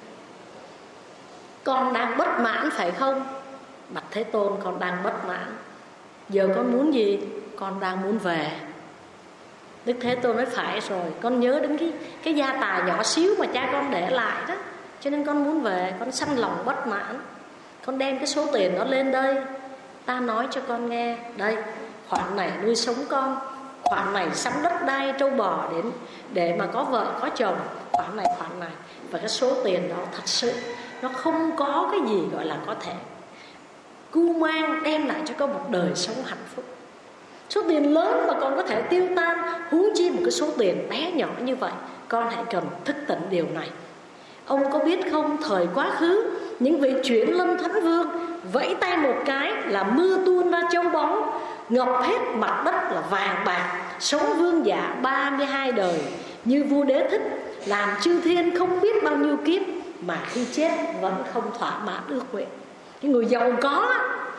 [SPEAKER 1] con đang bất mãn phải không? Bạch Thế Tôn, con đang bất mãn. Giờ con muốn gì? Con đang muốn về. Đức Thế Tôn nói phải rồi, con nhớ đến cái gia tài nhỏ xíu mà cha con để lại đó, cho nên con muốn về. Con sanh lòng bất mãn. Con đem cái số tiền đó lên đây, ta nói cho con nghe. Đây, khoản này nuôi sống con, khoản này sắm đất đai trâu bò đến để mà có vợ có chồng, khoản này. Và cái số tiền đó thật sự nó không có cái gì gọi là có thể cưu mang đem lại cho con một đời sống hạnh phúc. Số tiền lớn mà còn có thể tiêu tan, huống chi một cái số tiền bé nhỏ như vậy. Con hãy cần thức tỉnh điều này. Ông có biết không, thời quá khứ những vị chuyển lâm thánh vương vẫy tay một cái là mưa tuôn ra châu báu, ngập hết mặt đất là vàng bạc, sống vương giả 32 đời như vua Đế Thích, làm chư thiên không biết bao nhiêu kiếp, mà khi chết vẫn không thỏa mãn ước nguyện. Cái người giàu có,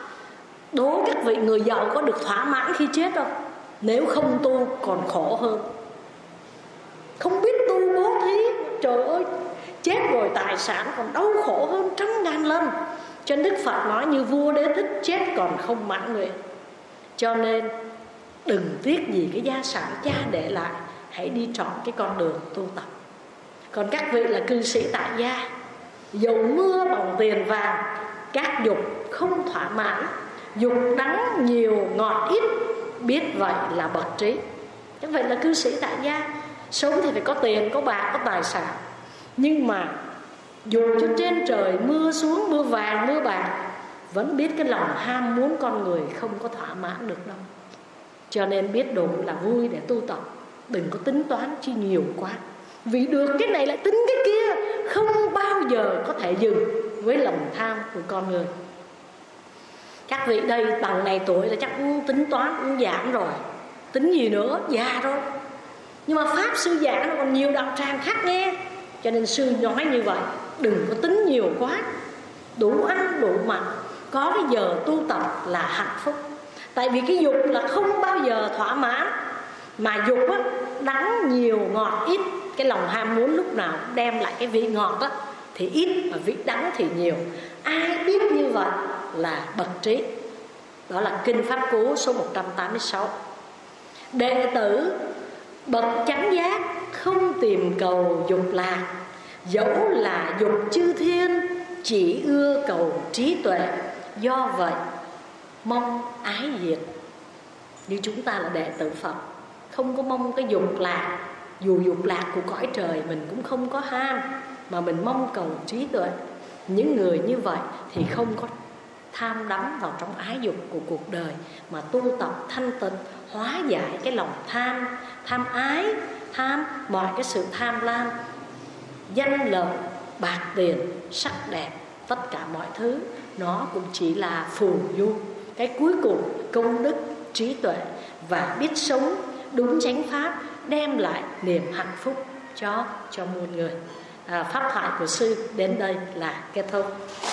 [SPEAKER 1] đố các vị người giàu có được thỏa mãn khi chết không? Nếu không tu còn khổ hơn. Không biết tu bố thí, trời ơi, chết rồi tài sản còn đau khổ hơn 100.000 lần. Cho nên Đức Phật nói như vua Đế Thích chết còn không mãn nguyện. Cho nên đừng tiếc gì cái gia sản cha để lại, hãy đi trọn cái con đường tu tập. Còn các vị là cư sĩ tại gia, dầu mưa bằng tiền vàng, các dục không thỏa mãn, dục đắng nhiều ngọt ít, biết vậy là bậc trí. Các vị là cư sĩ tại gia, sống thì phải có tiền, có bạc, có tài sản, nhưng mà dù cho trên trời mưa xuống, mưa vàng, mưa bạc, vẫn biết cái lòng ham muốn con người không có thỏa mãn được đâu. Cho nên biết đủ là vui để tu tập, đừng có tính toán chi nhiều quá. Vì được cái này lại tính cái kia, không bao giờ có thể dừng với lòng tham của con người. Các vị đây bằng này tuổi là chắc cũng tính toán cũng giảm rồi, tính gì nữa, già rồi. Nhưng mà pháp sư giảng nó còn nhiều đạo tràng khác nghe, cho nên sư nói như vậy, đừng có tính nhiều quá, đủ ăn đủ mặc, có cái giờ tu tập là hạnh phúc. Tại vì cái dục là không bao giờ thỏa mãn, mà dục á, đắng nhiều ngọt ít. Cái lòng ham muốn lúc nào đem lại cái vị ngọt đó thì ít, mà vị đắng thì nhiều. Ai biết như vậy là bậc trí. Đó là Kinh Pháp Cú số 186. Đệ tử bậc chánh giác không tìm cầu dục lạc, dẫu là dục chư thiên, chỉ ưa cầu trí tuệ. Do vậy mong ái diệt. Như chúng ta là đệ tử Phật, không có mong cái dục lạc. Dù dục lạc của cõi trời mình cũng không có ham, mà mình mong cầu trí tuệ. Những người như vậy thì không có tham đắm vào trong ái dục của cuộc đời, mà tu tập thanh tịnh, hóa giải cái lòng tham, tham ái, tham mọi cái sự tham lam, danh lợi, bạc tiền, sắc đẹp, tất cả mọi thứ nó cũng chỉ là phù du. Cái cuối cùng công đức, trí tuệ và biết sống đúng chánh pháp đem lại niềm hạnh phúc cho muôn người. Pháp thoại của sư đến đây là kết thúc.